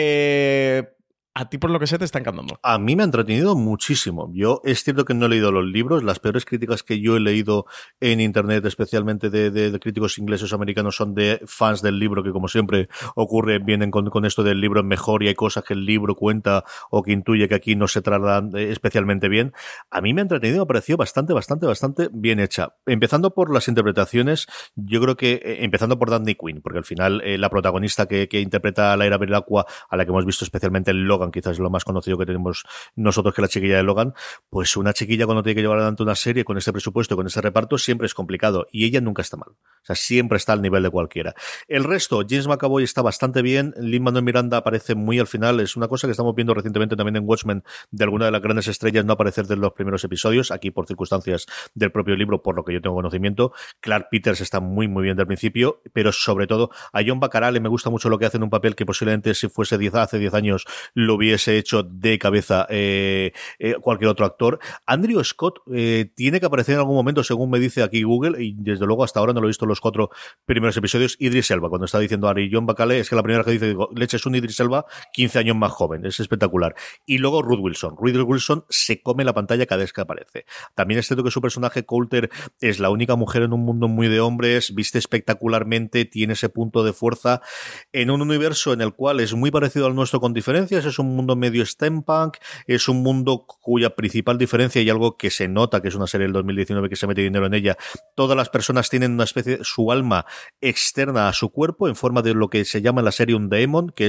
Eh... A ti, por lo que sé, te está encantando. A mí me ha entretenido muchísimo. Yo, es cierto que no he leído los libros. Las peores críticas que yo he leído en internet, especialmente de, de, de críticos ingleses o americanos, son de fans del libro, que como siempre ocurre, vienen con, con esto del libro mejor y hay cosas que el libro cuenta o que intuye que aquí no se tratan especialmente bien. A mí me ha entretenido, me ha parecido bastante, bastante, bastante bien hecha. Empezando por las interpretaciones, yo creo que, eh, empezando por Dagny Quinn, porque al final eh, la protagonista que, que interpreta a Lyra Bevilacqua, a la que hemos visto especialmente en Logan, quizás es lo más conocido que tenemos nosotros, que la chiquilla de Logan, pues una chiquilla cuando tiene que llevar adelante una serie con este presupuesto, con este reparto, siempre es complicado, y ella nunca está mal. O sea, siempre está al nivel de cualquiera. El resto, James McAvoy está bastante bien, Lin-Manuel Miranda aparece muy al final, es una cosa que estamos viendo recientemente también en Watchmen, de alguna de las grandes estrellas no aparecer de los primeros episodios, aquí por circunstancias del propio libro, por lo que yo tengo conocimiento. Clark Peters está muy muy bien del principio, pero sobre todo a John Bacharale me gusta mucho lo que hace en un papel que posiblemente si fuese diez, hace diez años lo hubiese hecho de cabeza eh, eh, cualquier otro actor. Andrew Scott eh, tiene que aparecer en algún momento, según me dice aquí Google, y desde luego hasta ahora no lo he visto en los cuatro primeros episodios. Idris Elba, cuando está diciendo Ari John Bacharale, es que la primera que dice, digo, leche, es un Idris Elba quince años más joven, es espectacular. Y luego Ruth Wilson. Ruth Wilson se come la pantalla cada vez que aparece. También es cierto que su personaje, Coulter, es la única mujer en un mundo muy de hombres, viste espectacularmente, tiene ese punto de fuerza en un universo en el cual es muy parecido al nuestro con diferencias, es un mundo medio steampunk, es un mundo cuya principal diferencia, y algo que se nota que es una serie del dos mil diecinueve que se mete dinero en ella, todas las personas tienen una especie, su alma externa a su cuerpo en forma de lo que se llama en la serie un daemon, que es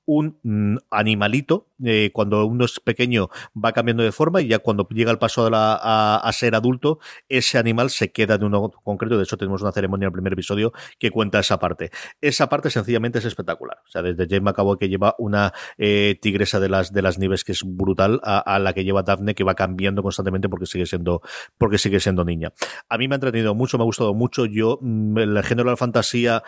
un mm, animalito. Eh, cuando uno es pequeño va cambiando de forma y ya cuando llega el paso de la, a, a ser adulto, ese animal se queda en uno concreto. De hecho, tenemos una ceremonia en el primer episodio que cuenta esa parte. Esa parte sencillamente es espectacular. O sea, desde Jane McAvoy, que lleva una eh, tigresa de las, de las nieves que es brutal, a, a la que lleva Daphne, que va cambiando constantemente porque sigue siendo, porque sigue siendo niña. A mí me ha entretenido mucho, me ha gustado mucho. Yo, el género de la fantasía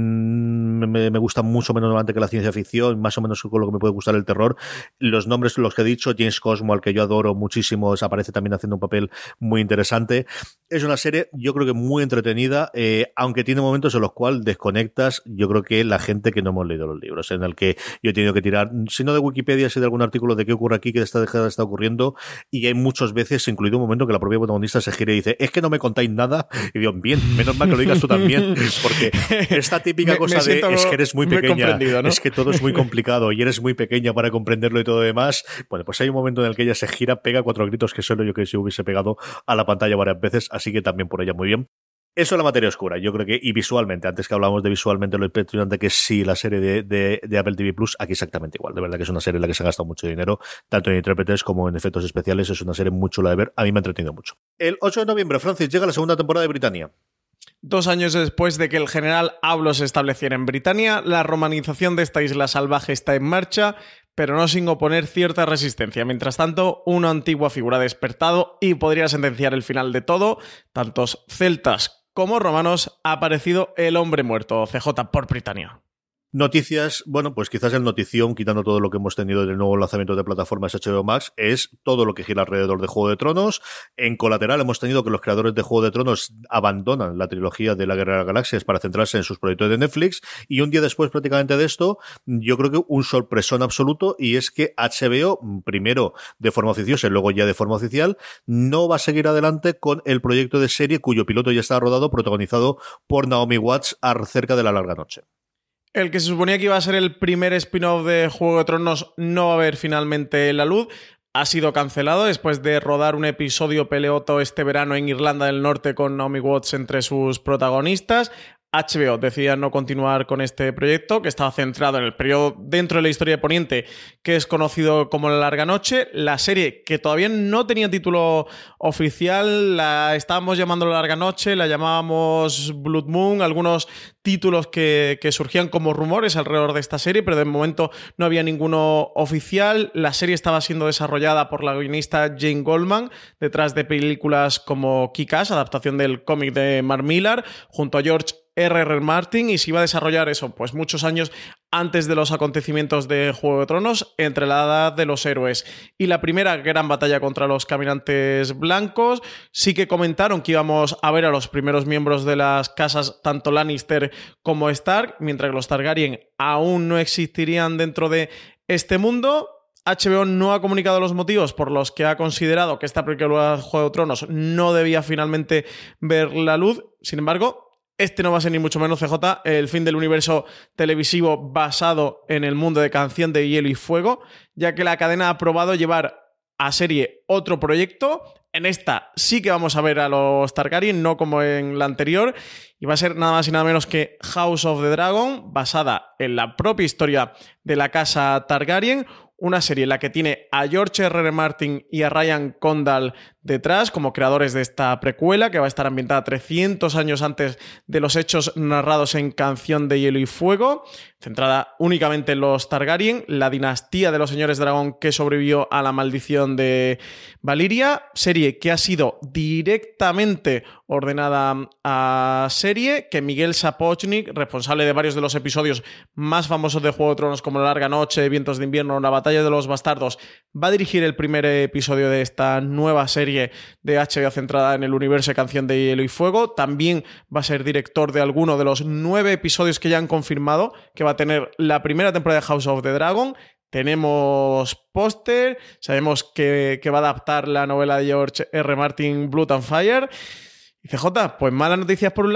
me, me gusta mucho menos que la ciencia ficción, más o menos con lo que me puede gustar el terror. Los nombres, los que he dicho, James Cosmo, al que yo adoro muchísimo, aparece también haciendo un papel muy interesante. Es una serie, yo creo que muy entretenida, eh, aunque tiene momentos en los cuales desconectas, yo creo que la gente que no hemos leído los libros, en el que yo he tenido que tirar, si no de Wikipedia, si de algún artículo de qué ocurre aquí, qué está, está ocurriendo, y hay muchas veces, incluido un momento que la propia protagonista se gira y dice, es que no me contáis nada, y digo, bien, menos mal que lo digas tú también, porque esta típica me, cosa me de, es que eres muy pequeña, ¿no? es que todo es muy complicado, y eres muy pequeña para comprenderlo y todo lo demás. Bueno, pues hay un momento en el que ella se gira, pega cuatro gritos que solo yo que si hubiese pegado a la pantalla varias veces, así que también por ella muy bien. Eso es la materia oscura, yo creo que, y visualmente, antes que hablamos de visualmente lo impresionante que sí la serie de, de, de Apple T V Plus, aquí exactamente igual, de verdad que es una serie en la que se ha gastado mucho dinero, tanto en intérpretes como en efectos especiales, es una serie muy chula de ver, a mí me ha entretenido mucho. El ocho de noviembre, Francis, llega la segunda temporada de Britannia. Dos años después de que el general Aulo se estableciera en Britania, la romanización de esta isla salvaje está en marcha, pero no sin oponer cierta resistencia. Mientras tanto, una antigua figura ha despertado y podría sentenciar el final de todo. Tantos celtas como romanos, ha aparecido el hombre muerto, C J, por Britania. Noticias, bueno, pues quizás el notición, quitando todo lo que hemos tenido del nuevo lanzamiento de plataformas H B O Max, es todo lo que gira alrededor de Juego de Tronos. En colateral hemos tenido que los creadores de Juego de Tronos abandonan la trilogía de la Guerra de las Galaxias para centrarse en sus proyectos de Netflix, y un día después prácticamente de esto, yo creo que un sorpresón absoluto, y es que H B O, primero de forma oficiosa y luego ya de forma oficial, no va a seguir adelante con el proyecto de serie cuyo piloto ya está rodado, protagonizado por Naomi Watts, acerca de la larga noche. El que se suponía que iba a ser el primer spin-off de Juego de Tronos no va a ver finalmente la luz. Ha sido cancelado después de rodar un episodio peleoto este verano en Irlanda del Norte con Naomi Watts entre sus protagonistas. H B O decía no continuar con este proyecto, que estaba centrado en el periodo dentro de la historia de Poniente, que es conocido como La Larga Noche. La serie, que todavía no tenía título oficial, la estábamos llamando La Larga Noche, la llamábamos Blood Moon, algunos títulos que, que surgían como rumores alrededor de esta serie, pero de momento no había ninguno oficial. La serie estaba siendo desarrollada por la guionista Jane Goldman, detrás de películas como Kick-Ass, adaptación del cómic de Mark Millar, junto a George R R Martin, y se iba a desarrollar eso, pues muchos años antes de los acontecimientos de Juego de Tronos, entre la edad de los héroes y la primera gran batalla contra los caminantes blancos. Sí que comentaron que íbamos a ver a los primeros miembros de las casas, tanto Lannister como Stark, mientras que los Targaryen aún no existirían dentro de este mundo. H B O no ha comunicado los motivos por los que ha considerado que esta película de Juego de Tronos no debía finalmente ver la luz. Sin embargo, este no va a ser ni mucho menos, C J, el fin del universo televisivo basado en el mundo de Canción de Hielo y Fuego, ya que la cadena ha aprobado llevar a serie otro proyecto. En esta sí que vamos a ver a los Targaryen, no como en la anterior, y va a ser nada más y nada menos que House of the Dragon, basada en la propia historia de la casa Targaryen, una serie en la que tiene a George R R Martin y a Ryan Condal detrás como creadores de esta precuela, que va a estar ambientada trescientos años antes de los hechos narrados en Canción de Hielo y Fuego, centrada únicamente en los Targaryen, la dinastía de los señores dragón que sobrevivió a la maldición de Valyria, serie que ha sido directamente ordenada a serie, que Miguel Sapochnik, responsable de varios de los episodios más famosos de Juego de Tronos como La Larga Noche, Vientos de Invierno, La Batalla de los Bastardos, va a dirigir el primer episodio de esta nueva serie de H B O centrada en el universo de Canción de Hielo y Fuego. También va a ser director de alguno de los nueve episodios que ya han confirmado que va a tener la primera temporada de House of the Dragon. Tenemos póster, sabemos que, que va a adaptar la novela de George R. Martin, Blood and Fire. Y C J, pues malas noticias por un lado,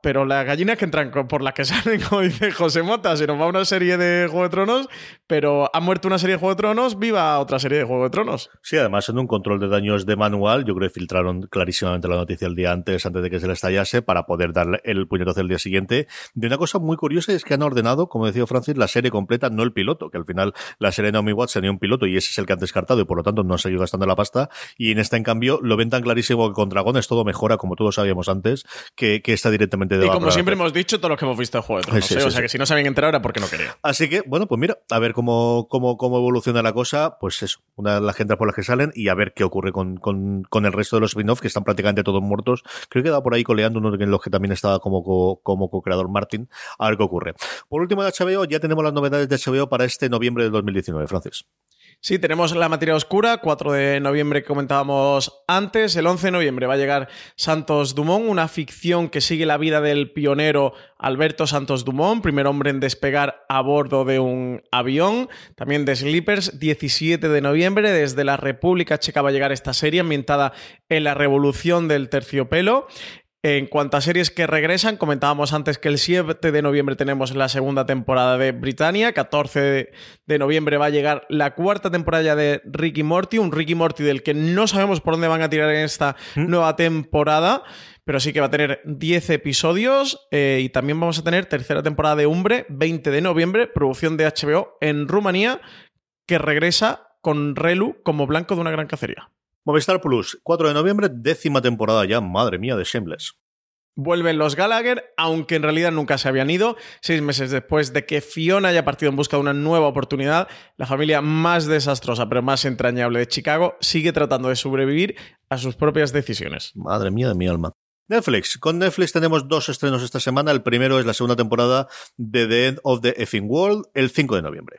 pero las gallinas que entran por las que salen, como dice José Mota, se nos va una serie de Juego de Tronos, pero ha muerto una serie de Juego de Tronos, viva otra serie de Juego de Tronos. Sí, además en un control de daños de manual, yo creo que filtraron clarísimamente la noticia el día antes, antes de que se le estallase, para poder darle el puñetazo el día siguiente. De una cosa muy curiosa es que han ordenado, como decía Francis, la serie completa, no el piloto, que al final la serie de Naomi Watts tenía un piloto y ese es el que han descartado y por lo tanto no han seguido gastando la pasta, y en esta en cambio lo ven tan clarísimo que con Dragones todo mejora, como todos sabíamos antes, que, que está directamente de y como siempre hemos dicho, todos los que hemos visto el Juego de Tronos, sí, ¿eh? sí, o sea sí. que si no se habían enterado era porque no quería. Así que, bueno, pues mira, a ver cómo, cómo, cómo evoluciona la cosa, pues eso, una de las gentes por las que salen y a ver qué ocurre con, con, con el resto de los spin-off, que están prácticamente todos muertos. Creo que da por ahí coleando uno de los que también estaba como, co, como co-creador Martin, a ver qué ocurre. Por último de H B O, ya tenemos las novedades de H B O para este noviembre de dos mil diecinueve, Francis. Sí, tenemos La Materia Oscura, cuatro de noviembre que comentábamos antes. El once de noviembre va a llegar Santos Dumont, una ficción que sigue la vida del pionero Alberto Santos Dumont, primer hombre en despegar a bordo de un avión. También de Sleepers, diecisiete de noviembre, desde la República Checa va a llegar esta serie ambientada en la Revolución del Terciopelo. En cuanto a series que regresan, comentábamos antes que el siete de noviembre tenemos la segunda temporada de Britannia, catorce de noviembre va a llegar la cuarta temporada de Rick y Morty, un Rick y Morty del que no sabemos por dónde van a tirar en esta ¿Mm? nueva temporada, pero sí que va a tener diez episodios, eh, y también vamos a tener tercera temporada de Umbre, veinte de noviembre, producción de H B O en Rumanía, que regresa con Relu como blanco de una gran cacería. Movistar Plus, cuatro de noviembre, décima temporada ya, madre mía, de Shameless. Vuelven los Gallagher, aunque en realidad nunca se habían ido. Seis meses después de que Fiona haya partido en busca de una nueva oportunidad, la familia más desastrosa pero más entrañable de Chicago sigue tratando de sobrevivir a sus propias decisiones. Madre mía de mi alma. Netflix. Con Netflix tenemos dos estrenos esta semana. El primero es la segunda temporada de The End of the Effing World, el cinco de noviembre.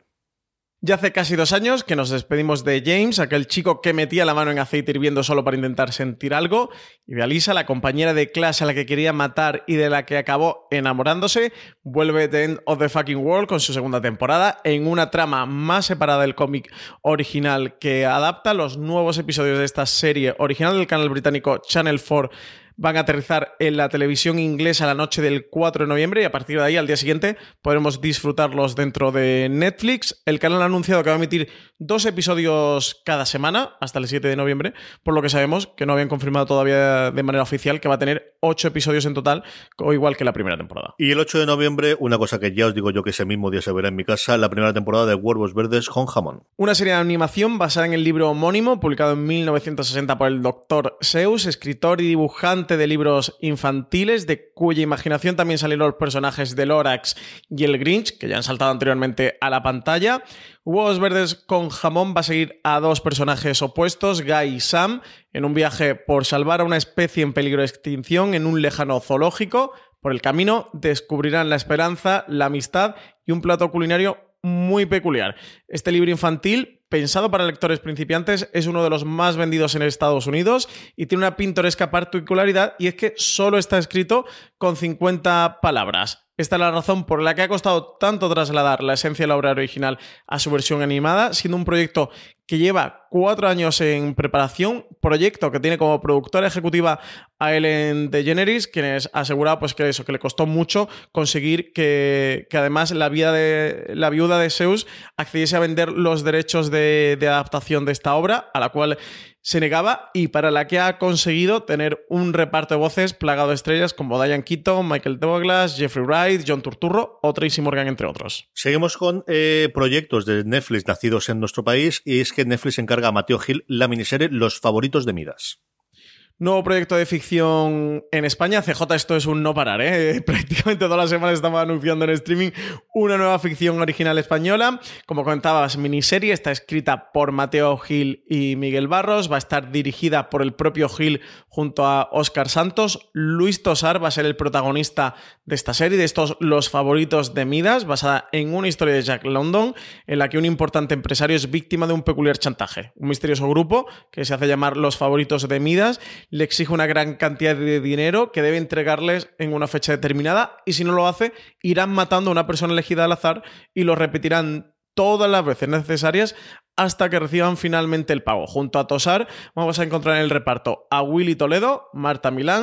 Ya hace casi dos años que nos despedimos de James, aquel chico que metía la mano en aceite hirviendo solo para intentar sentir algo, y de Alisa, la compañera de clase a la que quería matar y de la que acabó enamorándose. Vuelve The End of the Fucking World con su segunda temporada en una trama más separada del cómic original que adapta. Los nuevos episodios de esta serie original del canal británico Channel cuatro van a aterrizar en la televisión inglesa la noche del cuatro de noviembre y a partir de ahí, al día siguiente, podremos disfrutarlos dentro de Netflix. El canal ha anunciado que va a emitir dos episodios cada semana hasta el siete de noviembre, por lo que sabemos que no habían confirmado todavía de manera oficial que va a tener ocho episodios en total, o igual que la primera temporada. Y el ocho de noviembre, una cosa que ya os digo yo que ese mismo día se verá en mi casa, la primera temporada de Huevos Verdes con Jamón. Una serie de animación basada en el libro homónimo, publicado en mil novecientos sesenta por el doctor Seuss, escritor y dibujante de libros infantiles, de cuya imaginación también salieron los personajes de Lorax y el Grinch, que ya han saltado anteriormente a la pantalla. Huevos Verdes con Jamón va a seguir a dos personajes opuestos, Guy y Sam, en un viaje por salvar a una especie en peligro de extinción en un lejano zoológico. Por el camino descubrirán la esperanza, la amistad y un plato culinario muy peculiar. Este libro infantil, pensado para lectores principiantes, es uno de los más vendidos en Estados Unidos y tiene una pintoresca particularidad, y es que solo está escrito con cincuenta palabras. Esta es la razón por la que ha costado tanto trasladar la esencia de la obra original a su versión animada, siendo un proyecto que lleva cuatro años en preparación, proyecto que tiene como productora ejecutiva a Ellen DeGeneres, quien es asegurado pues, que eso, que le costó mucho conseguir que, que además la, vida de, la viuda de Seuss accediese a vender los derechos de, de adaptación de esta obra, a la cual se negaba, y para la que ha conseguido tener un reparto de voces plagado de estrellas como Diane Keaton, Michael Douglas, Jeffrey Wright, John Turturro o Tracy Morgan, entre otros. Seguimos con eh, proyectos de Netflix nacidos en nuestro país, y es que Netflix encarga a Mateo Gil la miniserie Los favoritos de Midas. Nuevo proyecto de ficción en España. C J, esto es un no parar, ¿eh? Prácticamente todas las semanas estamos anunciando en streaming una nueva ficción original española. Como comentabas, miniserie, está escrita por Mateo Gil y Miguel Barros, va a estar dirigida por el propio Gil junto a Óscar Santos. Luis Tosar va a ser el protagonista de esta serie, de estos Los favoritos de Midas, basada en una historia de Jack London, en la que un importante empresario es víctima de un peculiar chantaje. Un misterioso grupo, que se hace llamar Los favoritos de Midas, le exige una gran cantidad de dinero que debe entregarles en una fecha determinada, y si no lo hace, irán matando a una persona elegida al azar y lo repetirán todas las veces necesarias hasta que reciban finalmente el pago. Junto a Tosar vamos a encontrar en el reparto a Willy Toledo, Marta Milans,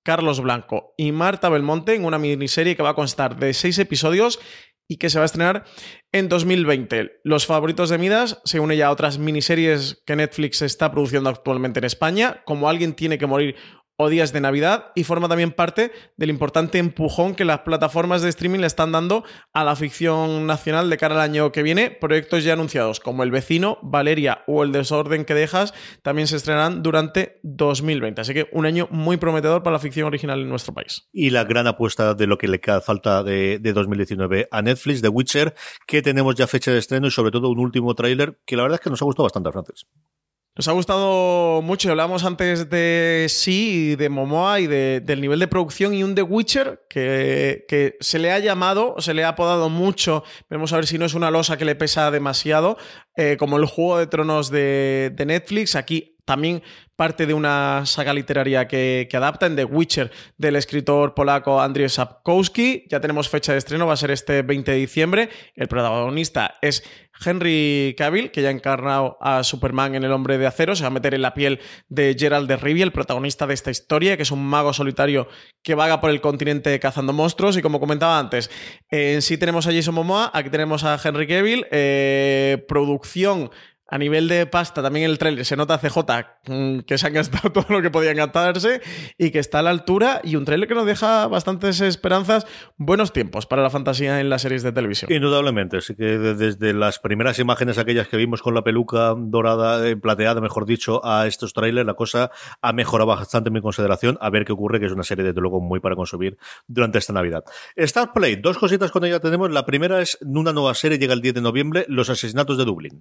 Carlos Blanco y Marta Belmonte en una miniserie que va a constar de seis episodios y que se va a estrenar en dos mil veinte. Los favoritos de Midas se une ya a otras miniseries que Netflix está produciendo actualmente en España, como Alguien tiene que morir o Días de Navidad, y forma también parte del importante empujón que las plataformas de streaming le están dando a la ficción nacional de cara al año que viene. Proyectos ya anunciados como El vecino, Valeria o El desorden que dejas también se estrenarán durante dos mil veinte. Así que un año muy prometedor para la ficción original en nuestro país. Y la gran apuesta de lo que le queda falta de, de dos mil diecinueve a Netflix, The Witcher, que tenemos ya fecha de estreno y sobre todo un último tráiler que la verdad es que nos ha gustado bastante, Francis. Nos ha gustado mucho, hablábamos antes de Sí, de Momoa y de, del nivel de producción, y un The Witcher que, que se le ha llamado, se le ha apodado mucho, vamos a ver si no es una losa que le pesa demasiado, eh, como el Juego de Tronos de, de Netflix. Aquí también parte de una saga literaria que, que adapta en The Witcher del escritor polaco Andrzej Sapkowski. Ya tenemos fecha de estreno, va a ser este veinte de diciembre. El protagonista es Henry Cavill, que ya ha encarnado a Superman en El Hombre de Acero. Se va a meter en la piel de Geralt de Rivia, el protagonista de esta historia, que es un mago solitario que vaga por el continente cazando monstruos. Y como comentaba antes, en sí tenemos a Jason Momoa, aquí tenemos a Henry Cavill. Eh, producción a nivel de pasta, también el tráiler se nota C J que se han gastado todo lo que podían gastarse y que está a la altura, y un tráiler que nos deja bastantes esperanzas. Buenos tiempos para la fantasía en las series de televisión. Indudablemente, sí que desde las primeras imágenes aquellas que vimos con la peluca dorada, eh, plateada, mejor dicho, a estos trailers, la cosa ha mejorado bastante en mi consideración. A ver qué ocurre, que es una serie desde luego muy para consumir durante esta Navidad. Star Play, dos cositas con ella tenemos. La primera es una nueva serie, llega el diez de noviembre, Los asesinatos de Dublín.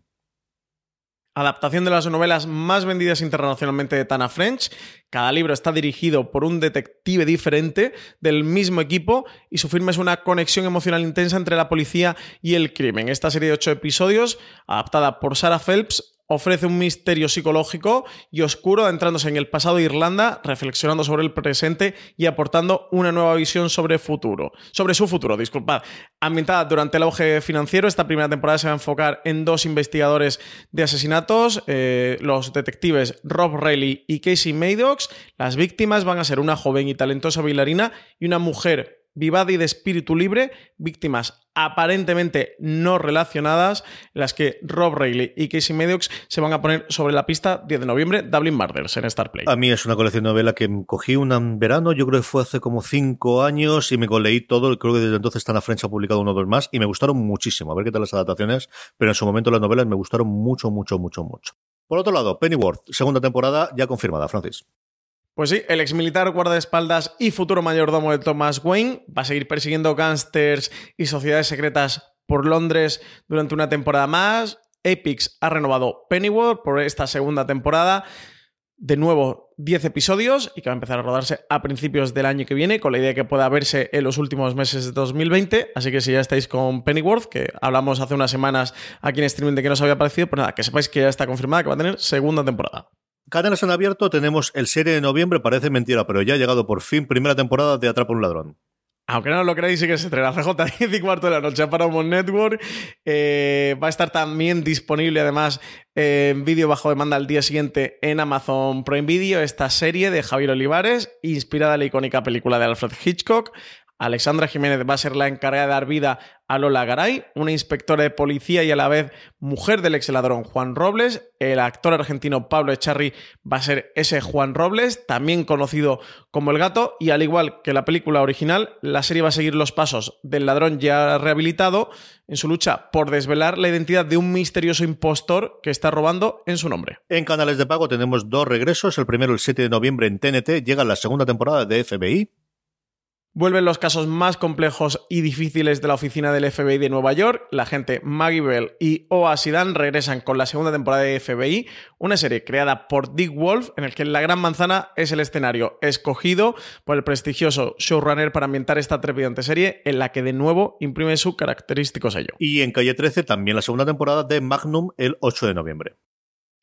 Adaptación de las novelas más vendidas internacionalmente de Tana French. Cada libro está dirigido por un detective diferente del mismo equipo y su firma es una conexión emocional intensa entre la policía y el crimen. Esta serie de ocho episodios, adaptada por Sarah Phelps, ofrece un misterio psicológico y oscuro, adentrándose en el pasado de Irlanda, reflexionando sobre el presente y aportando una nueva visión sobre futuro, sobre su futuro, disculpad. Ambientada durante el auge financiero, esta primera temporada se va a enfocar en dos investigadores de asesinatos, eh, los detectives Rob Reilly y Casey Maddox. Las víctimas van a ser una joven y talentosa bailarina y una mujer vivada y de espíritu libre, víctimas aparentemente no relacionadas, en las que Rob Reilly y Casey Maddox se van a poner sobre la pista diez de noviembre, Dublin Murders en Star Play. A mí es una colección de novela que cogí un verano, yo creo que fue hace como cinco años, y me leí todo. Creo que desde entonces Tana French ha publicado uno o dos más y me gustaron muchísimo. A ver qué tal las adaptaciones, pero en su momento las novelas me gustaron mucho, mucho, mucho, mucho. Por otro lado, Pennyworth, segunda temporada ya confirmada, Francis. Pues sí, el exmilitar, guardaespaldas y futuro mayordomo de Thomas Wayne va a seguir persiguiendo gángsters y sociedades secretas por Londres durante una temporada más. Epix ha renovado Pennyworth por esta segunda temporada. De nuevo, diez episodios y que va a empezar a rodarse a principios del año que viene, con la idea de que pueda verse en los últimos meses de dos mil veinte. Así que si ya estáis con Pennyworth, que hablamos hace unas semanas aquí en streaming de que nos había parecido, pues nada, que sepáis que ya está confirmada que va a tener segunda temporada. Canales en abierto, tenemos el serie de noviembre, parece mentira, pero ya ha llegado por fin primera temporada de Atrapa un ladrón. Aunque no lo creáis, sí que se estrena C J diez y cuarto de la noche a Paramount Network. Eh, va a estar también disponible, además, eh, en vídeo bajo demanda al día siguiente en Amazon Prime Video, esta serie de Javier Olivares, inspirada en la icónica película de Alfred Hitchcock. Alexandra Jiménez va a ser la encargada de dar vida a Lola Garay, una inspectora de policía y a la vez mujer del ex ladrón Juan Robles. El actor argentino Pablo Echarri va a ser ese Juan Robles, también conocido como El Gato, y al igual que la película original, la serie va a seguir los pasos del ladrón ya rehabilitado en su lucha por desvelar la identidad de un misterioso impostor que está robando en su nombre. En canales de pago tenemos dos regresos. El primero, el siete de noviembre en T N T, llega la segunda temporada de F B I. Vuelven los casos más complejos y difíciles de la oficina del F B I de Nueva York. La agente Maggie Bell y Oa Sidan regresan con la segunda temporada de F B I, una serie creada por Dick Wolf, en el que la Gran Manzana es el escenario escogido por el prestigioso showrunner para ambientar esta trepidante serie, en la que de nuevo imprime su característico sello. Y en Calle trece también la segunda temporada de Magnum el ocho de noviembre.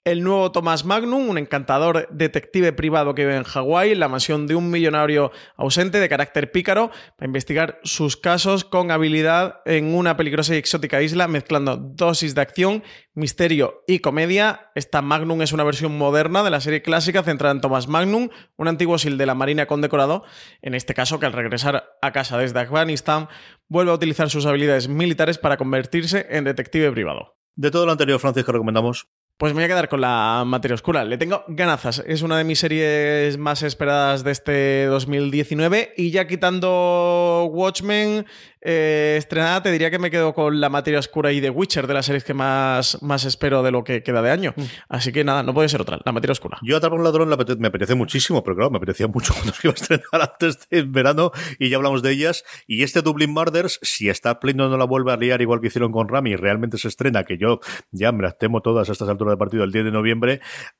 El nuevo Thomas Magnum, un encantador detective privado que vive en Hawái, en la mansión de un millonario ausente de carácter pícaro, para investigar sus casos con habilidad en una peligrosa y exótica isla, mezclando dosis de acción, misterio y comedia. Esta Magnum es una versión moderna de la serie clásica centrada en Thomas Magnum, un antiguo SEAL de la Marina condecorado, en este caso que al regresar a casa desde Afganistán vuelve a utilizar sus habilidades militares para convertirse en detective privado. De todo lo anterior, Francis, ¿qué recomendamos? Pues me voy a quedar con La Materia Oscura. Le tengo ganazas. Es una de mis series más esperadas de este dos mil diecinueve. Y ya quitando Watchmen eh, estrenada, te diría que me quedo con La Materia Oscura y The Witcher, de las series que más, más espero de lo que queda de año. Mm. Así que nada, no puede ser otra. La Materia Oscura. Yo Atrapar a un ladrón me apetece muchísimo, pero claro, me apetecía mucho cuando se iba a estrenar antes del verano y ya hablamos de ellas. Y este Dublin Murders, si está Play no la vuelve a liar igual que hicieron con Rami y realmente se estrena, que yo ya me las temo todas a estas alturas de partido el diez de noviembre,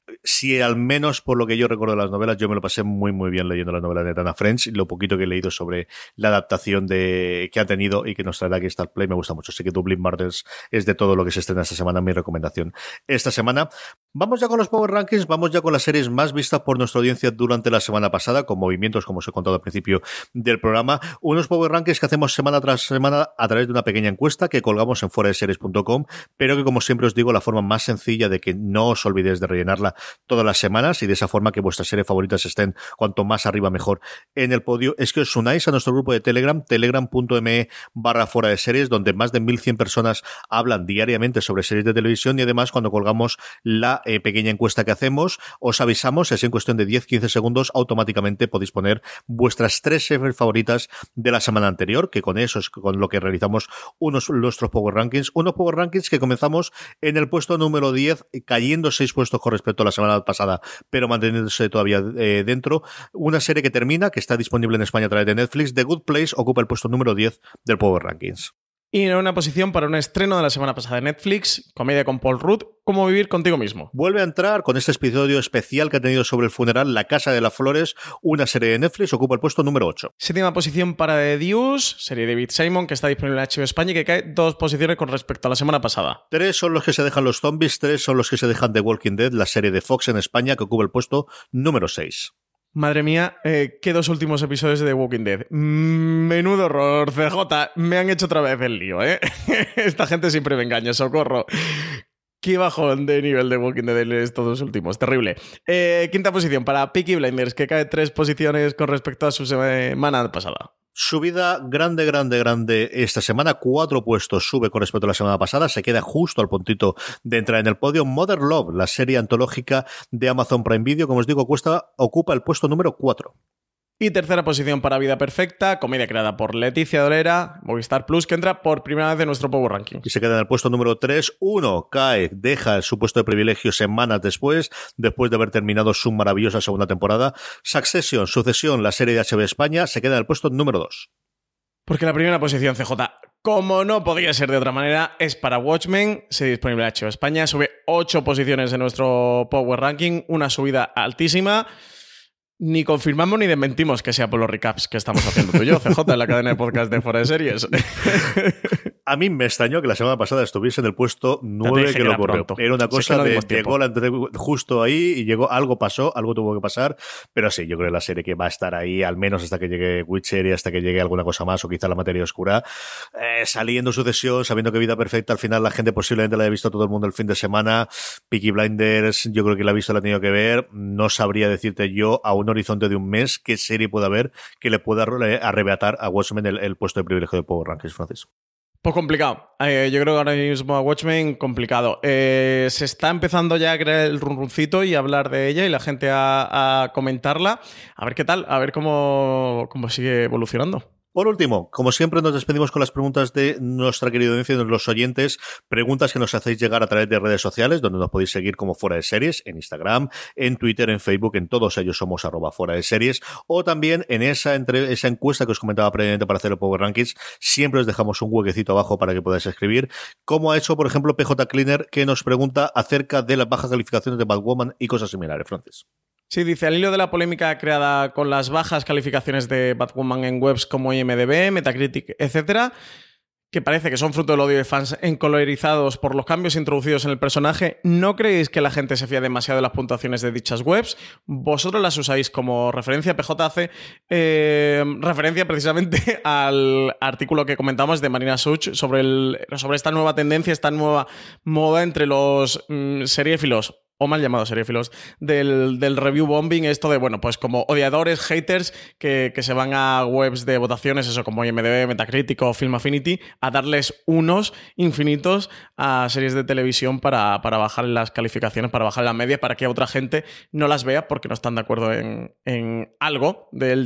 si al menos por lo que yo recuerdo de las novelas, yo me lo pasé muy muy bien leyendo las novelas de Tana French, lo poquito que he leído sobre la adaptación de que ha tenido y que nos traerá aquí Star Play me gusta mucho, así que Dublin Murders es de todo lo que se estrena esta semana, mi recomendación esta semana. Vamos ya con los Power Rankings, vamos ya con las series más vistas por nuestra audiencia durante la semana pasada, con movimientos como os he contado al principio del programa, unos Power Rankings que hacemos semana tras semana a través de una pequeña encuesta que colgamos en fuera de series punto com, pero que como siempre os digo, la forma más sencilla de que no os olvidéis de rellenarla todas las semanas y de esa forma que vuestras series favoritas estén cuanto más arriba mejor en el podio, es que os unáis a nuestro grupo de Telegram, telegram punto me barra fuera de series, donde más de mil cien personas hablan diariamente sobre series de televisión y además cuando colgamos la eh, pequeña encuesta que hacemos, os avisamos, es en cuestión de diez a quince segundos, automáticamente podéis poner vuestras tres series favoritas de la semana anterior, que con eso es con lo que realizamos unos nuestros Power Rankings, unos Power Rankings que comenzamos en el puesto número diez, cayendo seis puestos con respecto a la semana pasada, pero manteniéndose todavía eh, dentro. Una serie que termina, que está disponible en España a través de Netflix. The Good Place ocupa el puesto número diez del Power Rankings. Y en una posición para un estreno de la semana pasada de Netflix, comedia con Paul Rudd, Cómo vivir contigo mismo. Vuelve a entrar con este episodio especial que ha tenido sobre el funeral, La Casa de las Flores, una serie de Netflix, ocupa el puesto número ocho. Séptima posición para The Deuce, serie de David Simon, que está disponible en H B O España y que cae dos posiciones con respecto a la semana pasada. Tres son los que se dejan los zombies, tres son los que se dejan The Walking Dead, la serie de Fox en España, que ocupa el puesto número seis. Madre mía, eh, qué dos últimos episodios de The Walking Dead. Menudo horror, C J. Me han hecho otra vez el lío, ¿eh? Esta gente siempre me engaña, socorro. Qué bajón de nivel de Walking Dead estos dos últimos, terrible. Eh, quinta posición para Peaky Blinders, que cae tres posiciones con respecto a su semana pasada. Subida grande, grande, grande esta semana. Cuatro puestos sube con respecto a la semana pasada. Se queda justo al puntito de entrar en el podio. Mother Love, la serie antológica de Amazon Prime Video, como os digo, cuesta, ocupa el puesto número cuatro. Y tercera posición para Vida Perfecta, comedia creada por Leticia Dolera, Movistar Plus, que entra por primera vez en nuestro Power Ranking. Y se queda en el puesto número tres. Uno cae, deja su puesto de privilegio semanas después, después de haber terminado su maravillosa segunda temporada. Succession, Sucesión, la serie de H B O España, se queda en el puesto número dos. Porque la primera posición, C J, como no podía ser de otra manera, es para Watchmen, serie disponible en H B O España, sube ocho posiciones en nuestro Power Ranking, una subida altísima. Ni confirmamos ni desmentimos que sea por los recaps que estamos haciendo tú y yo, C J, en la cadena de podcast de Fuera de Series. A mí me extrañó que la semana pasada estuviese en el puesto nueve, que, que lo ocurrió. Era una cosa sí, que no de llegó la, justo ahí y llegó, algo pasó, algo tuvo que pasar, pero sí, yo creo que la serie que va a estar ahí, al menos hasta que llegue Witcher y hasta que llegue alguna cosa más, o quizá La Materia Oscura, eh, saliendo Sucesión, sabiendo que Vida Perfecta, al final la gente posiblemente la haya visto todo el mundo el fin de semana. Peaky Blinders, yo creo que la ha visto, la ha tenido que ver. No sabría decirte yo a un horizonte de un mes qué serie puede haber que le pueda arrebatar a Watchmen el, el puesto de privilegio de Power Rankings, Francis. Pues complicado. Eh, yo creo que ahora mismo a Watchmen complicado. Eh, se está empezando ya a crear el runruncito y a hablar de ella y la gente a, a comentarla. A ver qué tal, a ver cómo, cómo sigue evolucionando. Por último, como siempre, nos despedimos con las preguntas de nuestra querida audiencia, de los oyentes, preguntas que nos hacéis llegar a través de redes sociales, donde nos podéis seguir como Fuera de Series, en Instagram, en Twitter, en Facebook, en todos ellos somos arroba Fuera de Series, o también en esa, entre, esa encuesta que os comentaba previamente para hacer el Power Rankings, siempre os dejamos un huequecito abajo para que podáis escribir, como ha hecho, por ejemplo, P J Cleaner, que nos pregunta acerca de las bajas calificaciones de Batwoman y cosas similares, Francis. Sí, dice, al hilo de la polémica creada con las bajas calificaciones de Batwoman en webs como I M D B, Metacritic, etcétera, que parece que son fruto del odio de fans encolerizados por los cambios introducidos en el personaje, ¿no creéis que la gente se fía demasiado de las puntuaciones de dichas webs? ¿Vosotros las usáis como referencia? P J hace eh, referencia precisamente al artículo que comentamos de Marina Such sobre, el, sobre esta nueva tendencia, esta nueva moda entre los mmm, seriéfilos, o mal llamados seriéfilos, del, del review bombing, esto de, bueno, pues como odiadores, haters, que, que se van a webs de votaciones, eso como I M D B, Metacritic o Film Affinity, a darles unos infinitos a series de televisión para, para bajar las calificaciones, para bajar la media, para que otra gente no las vea porque no están de acuerdo en, en algo del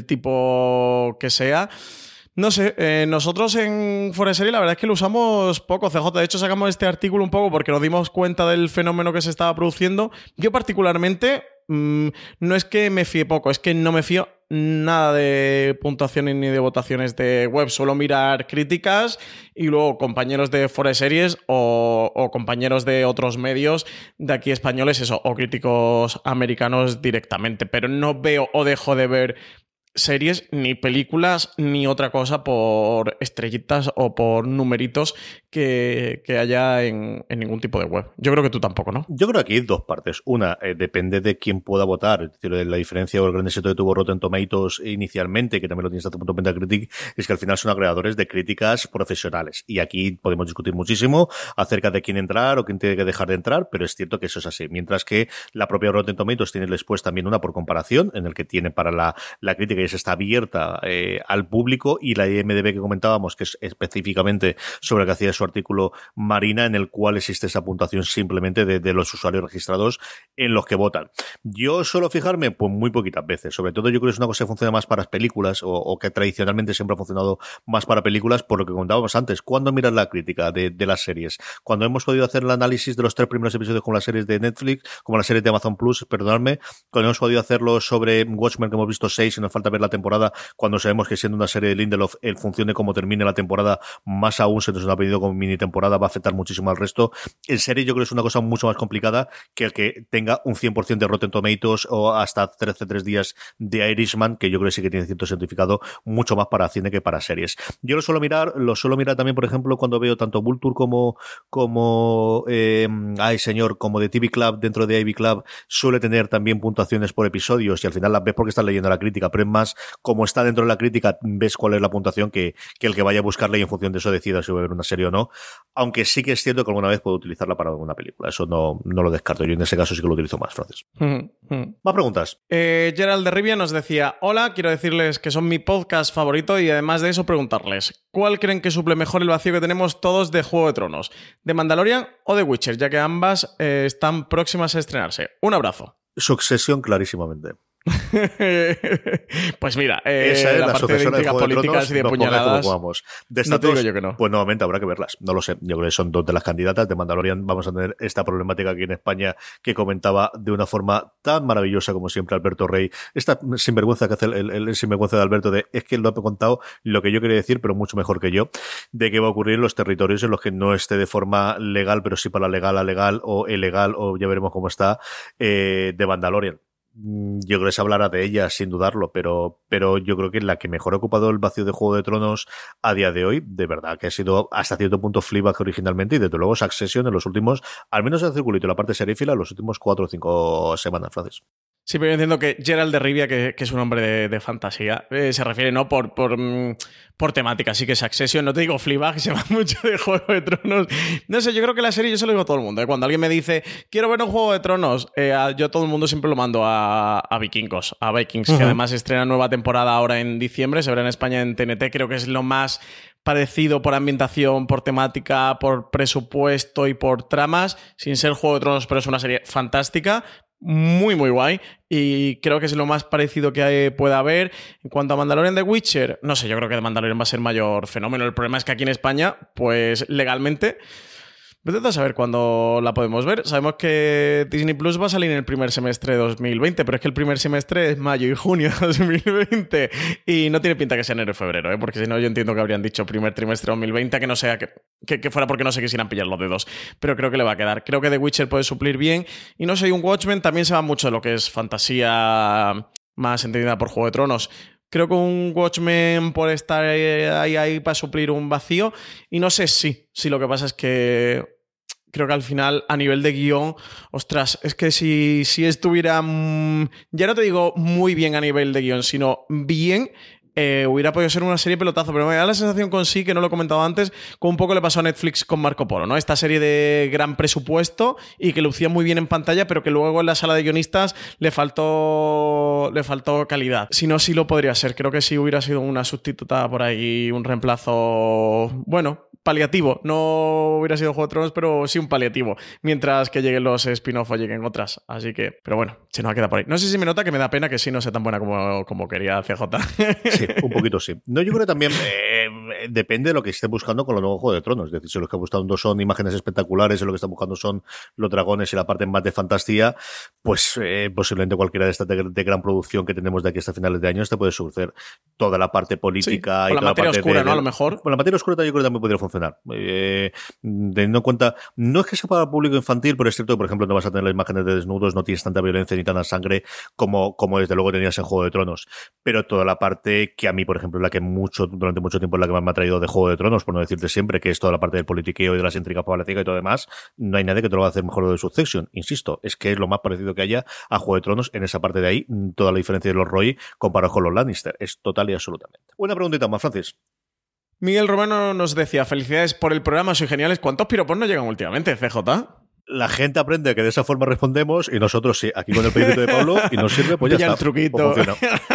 tipo que sea. No sé, eh, nosotros en Fuera de Serie la verdad es que lo usamos poco, C J. De hecho, sacamos este artículo un poco porque nos dimos cuenta del fenómeno que se estaba produciendo. Yo particularmente, mmm, no es que me fíe poco, es que no me fío nada de puntuaciones ni de votaciones de web. Suelo mirar críticas y luego compañeros de Fuera de Series o, o compañeros de otros medios de aquí españoles, eso, o críticos americanos directamente. Pero no veo o dejo de ver series, ni películas, ni otra cosa por estrellitas o por numeritos que, que haya en, en ningún tipo de web. Yo creo que tú tampoco, ¿no? Yo creo que aquí hay dos partes. Una, eh, depende de quién pueda votar. Es decir, la diferencia o el gran éxito que tuvo Rotten Tomatoes inicialmente, que también lo tienes hasta punto de Metacritic, es que al final son agregadores de críticas profesionales. Y aquí podemos discutir muchísimo acerca de quién entrar o quién tiene que dejar de entrar, pero es cierto que eso es así. Mientras que la propia Rotten Tomatoes tiene después también una por comparación, en el que tiene para la, la crítica y está abierta eh, al público, y la I M D B que comentábamos, que es específicamente sobre el que hacía su artículo Marina, en el cual existe esa puntuación simplemente de, de los usuarios registrados en los que votan. Yo suelo fijarme pues muy poquitas veces, sobre todo yo creo que es una cosa que funciona más para las películas o, o que tradicionalmente siempre ha funcionado más para películas, por lo que comentábamos antes. ¿Cuándo miras la crítica de, de las series? Cuando hemos podido hacer el análisis de los tres primeros episodios con las series de Netflix, como las series de Amazon Plus, perdonadme, cuando hemos podido hacerlo sobre Watchmen, que hemos visto seis y nos falta ver la temporada, cuando sabemos que siendo una serie de Lindelof, en función de cómo termine la temporada, más aún se nos ha pedido como mini temporada, va a afectar muchísimo al resto. En serie yo creo que es una cosa mucho más complicada que el que tenga un cien por ciento de Rotten Tomatoes o hasta trece tres días de Irishman, que yo creo que sí que tiene cierto certificado mucho más para cine que para series. Yo lo suelo mirar, lo suelo mirar también, por ejemplo, cuando veo tanto Vulture como como eh, ay señor, como de T V Club, dentro de I V Club, suele tener también puntuaciones por episodios y al final las ves porque estás leyendo la crítica, pero es más como está dentro de la crítica, ves cuál es la puntuación que, que el que vaya a buscarla y en función de eso decida si va a ver una serie o no. Aunque sí que es cierto que alguna vez puedo utilizarla para alguna película. Eso no, no lo descarto. Yo en ese caso sí que lo utilizo más, Francis. ¿Más preguntas? Eh, Gerald de Rivia nos decía: hola, quiero decirles que son mi podcast favorito y además de eso preguntarles ¿cuál creen que suple mejor el vacío que tenemos todos de Juego de Tronos? ¿De Mandalorian o de Witcher? Ya que ambas eh, están próximas a estrenarse. Un abrazo. Succession, clarísimamente. Pues mira, eh, esa es la, la parte de intrigas de políticas y de puñaladas. De no te digo yo que no. Pues nuevamente habrá que verlas. No lo sé. Yo creo que son dos de las candidatas. De Mandalorian vamos a tener esta problemática aquí en España que comentaba de una forma tan maravillosa como siempre Alberto Rey. Esta sinvergüenza que hace el, el, el sinvergüenza de Alberto de es que lo ha contado lo que yo quería decir, pero mucho mejor que yo, de qué va a ocurrir en los territorios en los que no esté de forma legal, pero sí para legal a legal o ilegal, o ya veremos cómo está, eh, de Mandalorian. Yo creo que se hablará de ella sin dudarlo, pero, pero yo creo que la que mejor ha ocupado el vacío de Juego de Tronos a día de hoy, de verdad que ha sido hasta cierto punto Fleabag originalmente, y desde luego Succession en los últimos, al menos el circulito y la parte serífila, en los últimos cuatro o cinco semanas, Francis. Sí, pero yo entiendo que Gerald de Rivia, que, que es un hombre de, de fantasía, eh, se refiere no por, por, por temática. Así que Succession, no te digo Fleabag, se va mucho de Juego de Tronos. No sé, yo creo que la serie, yo se lo digo a todo el mundo. ¿eh? Cuando alguien me dice, quiero ver un Juego de Tronos, eh, a, yo a todo el mundo siempre lo mando a, a Vikingos, a Vikings, uh-huh. que además estrena nueva temporada ahora en diciembre, se verá en España en T N T, creo que es lo más parecido por ambientación, por temática, por presupuesto y por tramas, sin ser Juego de Tronos, pero es una serie fantástica. Muy, muy guay. Y creo que es lo más parecido que pueda haber. En cuanto a Mandalorian de Witcher, no sé, yo creo que de Mandalorian va a ser mayor fenómeno. El problema es que aquí en España, pues legalmente, vete a saber cuándo la podemos ver. Sabemos que Disney Plus va a salir en el primer semestre de dos mil veinte, pero es que el primer semestre es mayo y junio de dos mil veinte. Y no tiene pinta que sea enero y febrero, ¿eh? Porque si no, yo entiendo que habrían dicho primer trimestre de dos mil veinte, que no sea que, que, que fuera porque no se quisieran pillar los dedos. Pero creo que le va a quedar. Creo que The Witcher puede suplir bien. Y no sé, un Watchmen también se va mucho de lo que es fantasía más entendida por Juego de Tronos. Creo que un Watchmen por estar ahí, ahí para suplir un vacío. Y no sé si, si lo que pasa es que creo que al final, a nivel de guión, ostras, es que si, si estuviera, mmm, ya no te digo muy bien a nivel de guión, sino bien... Eh, hubiera podido ser una serie pelotazo, pero me da la sensación con sí, que no lo he comentado antes, con un poco le pasó a Netflix con Marco Polo, ¿no? Esta serie de gran presupuesto y que lucía muy bien en pantalla, pero que luego en la sala de guionistas le faltó le faltó calidad. Si no, sí lo podría ser. Creo que sí hubiera sido una sustituta por ahí, un reemplazo, bueno, paliativo. No hubiera sido Juego de Tronos, pero sí un paliativo. Mientras que lleguen los spin-off o lleguen otras. Así que, pero bueno, se nos ha quedado por ahí. No sé si me nota que me da pena que sí no sea tan buena como, como quería C J. Sí, un poquito sí. No, yo creo que también eh, depende de lo que estén buscando con los nuevos Juegos de Tronos. Es decir, si lo que están buscando son imágenes espectaculares, si lo que están buscando son los dragones y la parte más de fantasía, pues eh, posiblemente cualquiera de estas de, de gran producción que tenemos de aquí hasta finales de año te puede surcer toda la parte política sí, y la toda materia la parte oscura, de, ¿no? A lo mejor. Bueno, la materia oscura yo creo que también podría funcionar. Eh, teniendo en cuenta, no es que sea para el público infantil, pero es cierto que, por ejemplo, no vas a tener las imágenes de desnudos, no tienes tanta violencia ni tanta sangre como, como desde luego tenías en Juego de Tronos. Pero toda la parte que a mí, por ejemplo, la que mucho durante mucho tiempo es la que más me ha traído de Juego de Tronos, por no decirte siempre, que es toda la parte del politiqueo y de las intrigas políticas y todo demás, no hay nadie que te lo va a hacer mejor lo de Succession. Insisto, es que es lo más parecido que haya a Juego de Tronos en esa parte de ahí, toda la diferencia de los Roy comparado con los Lannister. Es total y absolutamente. Una preguntita más, Francis. Miguel Romano nos decía, felicidades por el programa, soy geniales. ¿Cuántos piropos nos llegan últimamente, C J? La gente aprende que de esa forma respondemos y nosotros sí, aquí con el pedito de Pablo y nos sirve, pues ya Pilla está. el truquito. Pues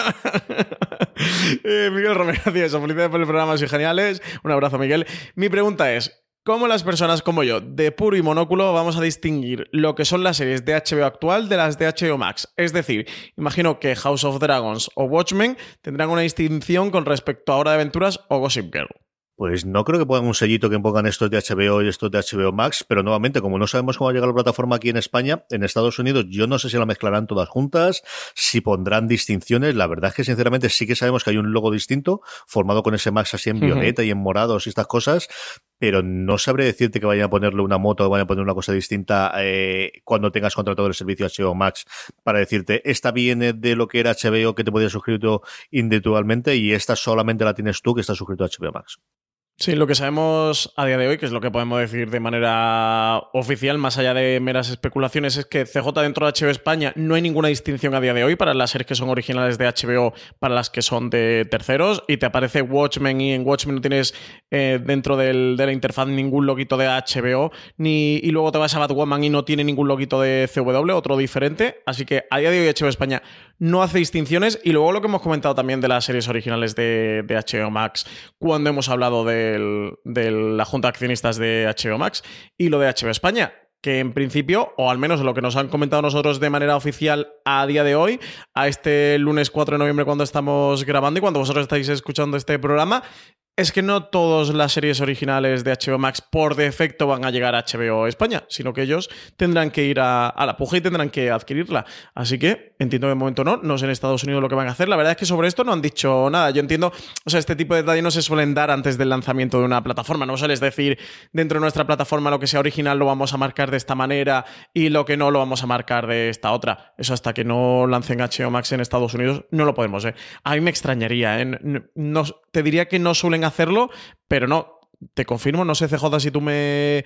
eh, Miguel Romero, gracias. Felicidades por el programa, soy geniales. Un abrazo, Miguel. Mi pregunta es, ¿cómo las personas como yo, de puro y monóculo, vamos a distinguir lo que son las series de H B O actual de las de H B O Max? Es decir, imagino que House of Dragons o Watchmen tendrán una distinción con respecto a Hora de Aventuras o Gossip Girl. Pues no creo que pongan un sellito que pongan estos de H B O y estos de H B O Max, pero nuevamente, como no sabemos cómo va a llegar la plataforma aquí en España, en Estados Unidos, yo no sé si la mezclarán todas juntas, si pondrán distinciones. La verdad es que sinceramente sí que sabemos que hay un logo distinto, formado con ese Max así en violeta uh-huh. y en morados y estas cosas, pero no sabré decirte que vayan a ponerle una moto o vayan a poner una cosa distinta eh, cuando tengas contratado el servicio H B O Max para decirte, esta viene de lo que era H B O que te podías suscribir individualmente y esta solamente la tienes tú que estás suscrito a H B O Max. Sí, lo que sabemos a día de hoy, que es lo que podemos decir de manera oficial, más allá de meras especulaciones, es que C J dentro de H B O España no hay ninguna distinción a día de hoy para las series que son originales de H B O para las que son de terceros, y te aparece Watchmen y en Watchmen no tienes eh, dentro del, de la interfaz ningún loguito de H B O, ni, y luego te vas a Batwoman y no tiene ningún loguito de C W, otro diferente, así que a día de hoy H B O España no hace distinciones. Y luego lo que hemos comentado también de las series originales de, de H B O Max cuando hemos hablado de de la Junta de Accionistas de H B O Max y lo de H B O España, que en principio, o al menos lo que nos han comentado nosotros de manera oficial a día de hoy, a este lunes cuatro de noviembre cuando estamos grabando y cuando vosotros estáis escuchando este programa, es que no todas las series originales de H B O Max por defecto van a llegar a H B O España, sino que ellos tendrán que ir a, a la puja y tendrán que adquirirla. Así que entiendo que de momento no, no sé en Estados Unidos lo que van a hacer. La verdad es que sobre esto no han dicho nada. Yo entiendo, o sea, este tipo de detalles no se suelen dar antes del lanzamiento de una plataforma. No sueles decir, dentro de nuestra plataforma lo que sea original lo vamos a marcar de esta manera y lo que no lo vamos a marcar de esta otra. Eso hasta que no lancen H B O Max en Estados Unidos no lo podemos ver. A mí me extrañaría, ¿eh? No, no, te diría que no suelen hacerlo, pero no, te confirmo, no sé C J si tú me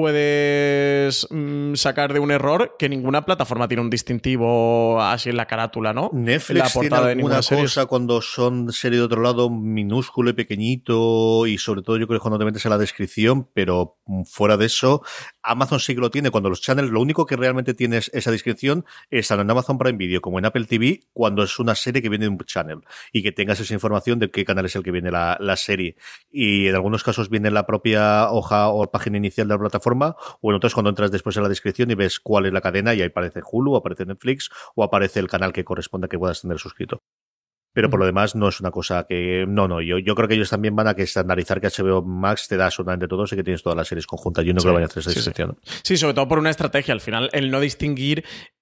puedes mmm, sacar de un error que ninguna plataforma tiene un distintivo así en la carátula, ¿no? Netflix la portada tiene alguna de cosa cuando son serie de otro lado minúsculo y pequeñito, y sobre todo yo creo que cuando te metes en la descripción, pero fuera de eso Amazon sí que lo tiene. Cuando los channels, lo único que realmente tienes esa descripción es tanto en Amazon Prime Video como en Apple T V cuando es una serie que viene de un channel y que tengas esa información de qué canal es el que viene la, la serie, y en algunos casos viene en la propia hoja o página inicial de la plataforma, o en otros cuando entras después en la descripción y ves cuál es la cadena y ahí aparece Hulu, aparece Netflix o aparece el canal que corresponde a que puedas tener suscrito. Pero por lo demás no es una cosa que... No, no, yo, yo creo que ellos también van a que estandarizar que H B O Max te da absolutamente todos y que tienes todas las series conjuntas. Yo no sí, creo que vayan a hacer esa sí, distinción. Sí. sí, sobre todo por una estrategia. Al final, el no distinguir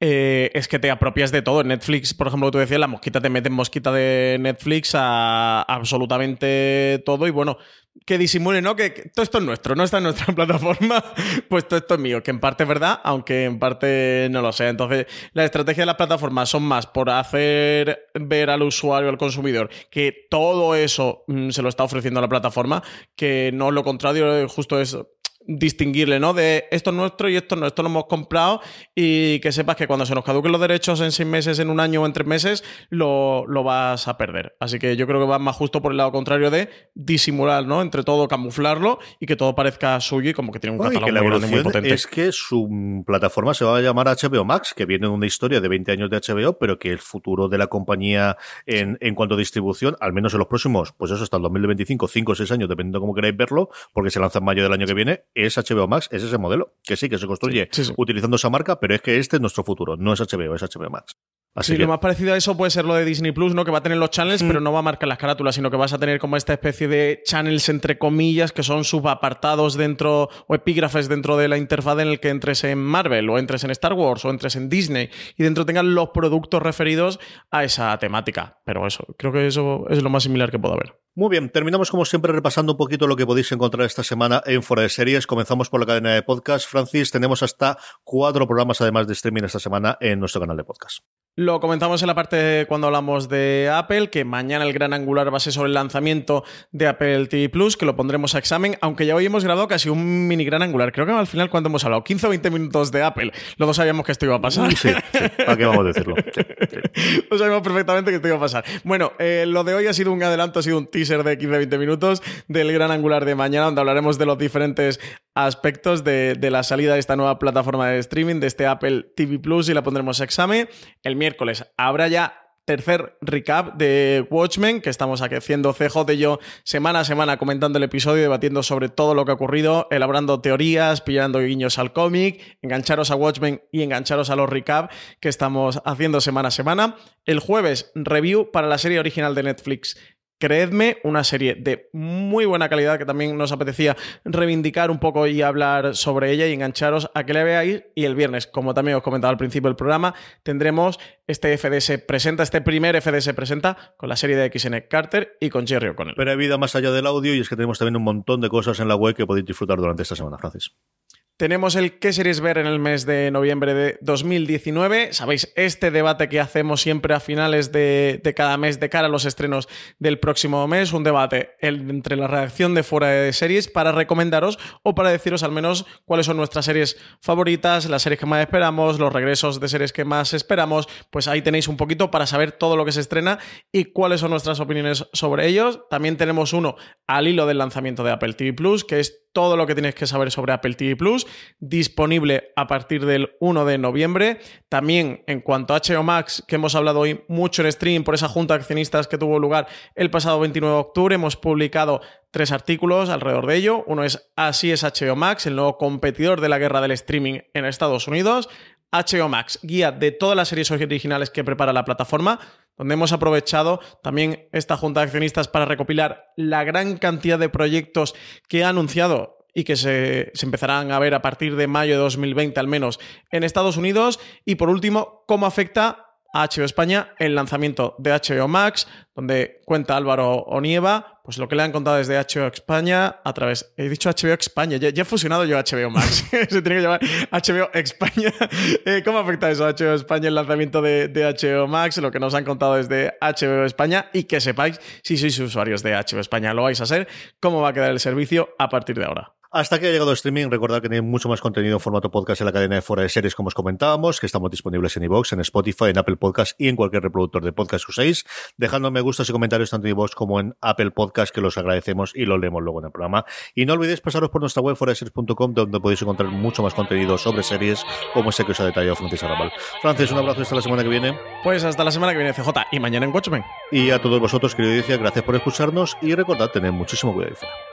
eh, es que te apropias de todo. En Netflix, por ejemplo, tú decías, la mosquita te mete en mosquita de Netflix a, a absolutamente todo y bueno, que disimule, ¿no? Que, que todo esto es nuestro, no está en nuestra plataforma, pues todo esto es mío, que en parte es verdad, aunque en parte no lo sea. Entonces, la estrategia de las plataformas son más por hacer ver al usuario, al consumidor, que todo eso mm, se lo está ofreciendo a la plataforma, que no lo contrario, justo es distinguirle, ¿no? De esto es nuestro y esto no, esto lo hemos comprado y que sepas que cuando se nos caduquen los derechos en seis meses, en un año o en tres meses, lo, lo vas a perder. Así que yo creo que va más justo por el lado contrario de disimular, ¿no? Entre todo, camuflarlo y que todo parezca suyo y como que tiene un Bueno, catálogo y que la muy grande, muy evolución potente. es que su plataforma se va a llamar H B O Max, que viene de una historia de veinte años de H B O, pero que el futuro de la compañía en, en cuanto a distribución, al menos en los próximos, pues eso, hasta el dos mil veinticinco, cinco o seis años, dependiendo de cómo queráis verlo, porque se lanza en mayo del año que viene, es H B O Max, es ese modelo, que sí, que se construye Sí, sí, sí. utilizando esa marca, pero es que este es nuestro futuro, no es H B O, es H B O Max. Así Sí, que lo más parecido a eso puede ser lo de Disney Plus, ¿no? Que va a tener los channels, mm. pero no va a marcar las carátulas, sino que vas a tener como esta especie de channels entre comillas, que son subapartados dentro, o epígrafes dentro de la interfaz en el que entres en Marvel, o entres en Star Wars, o entres en Disney, y dentro tengan los productos referidos a esa temática. Pero eso, creo que eso es lo más similar que puedo haber. Muy bien, terminamos como siempre repasando un poquito lo que podéis encontrar esta semana en Fuera de Series. Comenzamos por la cadena de podcast. Francis, tenemos hasta cuatro programas además de streaming esta semana en nuestro canal de podcast. Lo comentamos en la parte cuando hablamos de Apple, que mañana el gran angular va a ser sobre el lanzamiento de Apple T V Plus, que lo pondremos a examen, aunque ya hoy hemos grabado casi un mini gran angular. Creo que al final, ¿cuánto hemos hablado? quince o veinte minutos de Apple. Los dos sabíamos que esto iba a pasar. Sí, sí. ¿Para qué vamos a decirlo? Sí, sí. Lo sabíamos perfectamente que esto iba a pasar. Bueno, eh, lo de hoy ha sido un adelanto, ha sido un teaser de quince a veinte minutos del gran angular de mañana, donde hablaremos de los diferentes aspectos de, de la salida de esta nueva plataforma de streaming, de este Apple T V Plus, y la pondremos a examen. El miércoles habrá ya tercer recap de Watchmen, que estamos aquí haciendo C J y yo semana a semana comentando el episodio, debatiendo sobre todo lo que ha ocurrido, elaborando teorías, pillando guiños al cómic. Engancharos a Watchmen y engancharos a los recap que estamos haciendo semana a semana. El jueves, review para la serie original de Netflix, Creedme, una serie de muy buena calidad que también nos apetecía reivindicar un poco y hablar sobre ella y engancharos a que la veáis. Y el viernes, como también os comentaba al principio del programa, tendremos este F D S Presenta, este primer F D S Presenta con la serie de X N Carter y con Jerry O'Connell. Pero hay vida más allá del audio y es que tenemos también un montón de cosas en la web que podéis disfrutar durante esta semana, Francis. Tenemos el qué series ver en el mes de noviembre de dos mil diecinueve. Sabéis, este debate que hacemos siempre a finales de, de cada mes de cara a los estrenos del próximo mes. Un debate el, entre la redacción de Fuera de Series para recomendaros o para deciros al menos cuáles son nuestras series favoritas, las series que más esperamos, los regresos de series que más esperamos. Pues ahí tenéis un poquito para saber todo lo que se estrena y cuáles son nuestras opiniones sobre ellos. También tenemos uno al hilo del lanzamiento de Apple T V Plus, que es todo lo que tienes que saber sobre Apple T V Plus, disponible a partir del uno de noviembre. También en cuanto a H B O Max, que hemos hablado hoy mucho en stream por esa junta de accionistas que tuvo lugar el pasado veintinueve de octubre, hemos publicado tres artículos alrededor de ello. Uno es Así es H B O Max, el nuevo competidor de la guerra del streaming en Estados Unidos. H B O Max, guía de todas las series originales que prepara la plataforma, donde hemos aprovechado también esta junta de accionistas para recopilar la gran cantidad de proyectos que ha anunciado y que se, se empezarán a ver a partir de mayo de dos mil veinte al menos en Estados Unidos. Y por último, cómo afecta a H B O España el lanzamiento de H B O Max, donde cuenta Álvaro Onieva pues lo que le han contado desde H B O España a través... He dicho H B O España, ya, ya he fusionado yo H B O Max. Se tiene que llamar H B O España. Eh, ¿Cómo afecta eso a H B O España el lanzamiento de, de H B O Max? Lo que nos han contado desde H B O España, y que sepáis, si sois usuarios de H B O España, lo vais a ser, cómo va a quedar el servicio a partir de ahora. Hasta aquí ha llegado el streaming. Recordad que tenéis mucho más contenido en formato podcast en la cadena de Fuera de Series, como os comentábamos, que estamos disponibles en iVoox, en Spotify, en Apple Podcast y en cualquier reproductor de podcast que uséis. Dejadnos me gustas y comentarios tanto en iVoox como en Apple Podcast, que los agradecemos y los leemos luego en el programa. Y no olvidéis pasaros por nuestra web fuera de series punto com, donde podéis encontrar mucho más contenido sobre series, como ese que os ha detallado Francis Arrabal. Francis, un abrazo hasta la semana que viene. Pues hasta la semana que viene, C J, y mañana en Watchmen. Y a todos vosotros, querido audiencia, gracias por escucharnos y recordad tener muchísimo cuidado.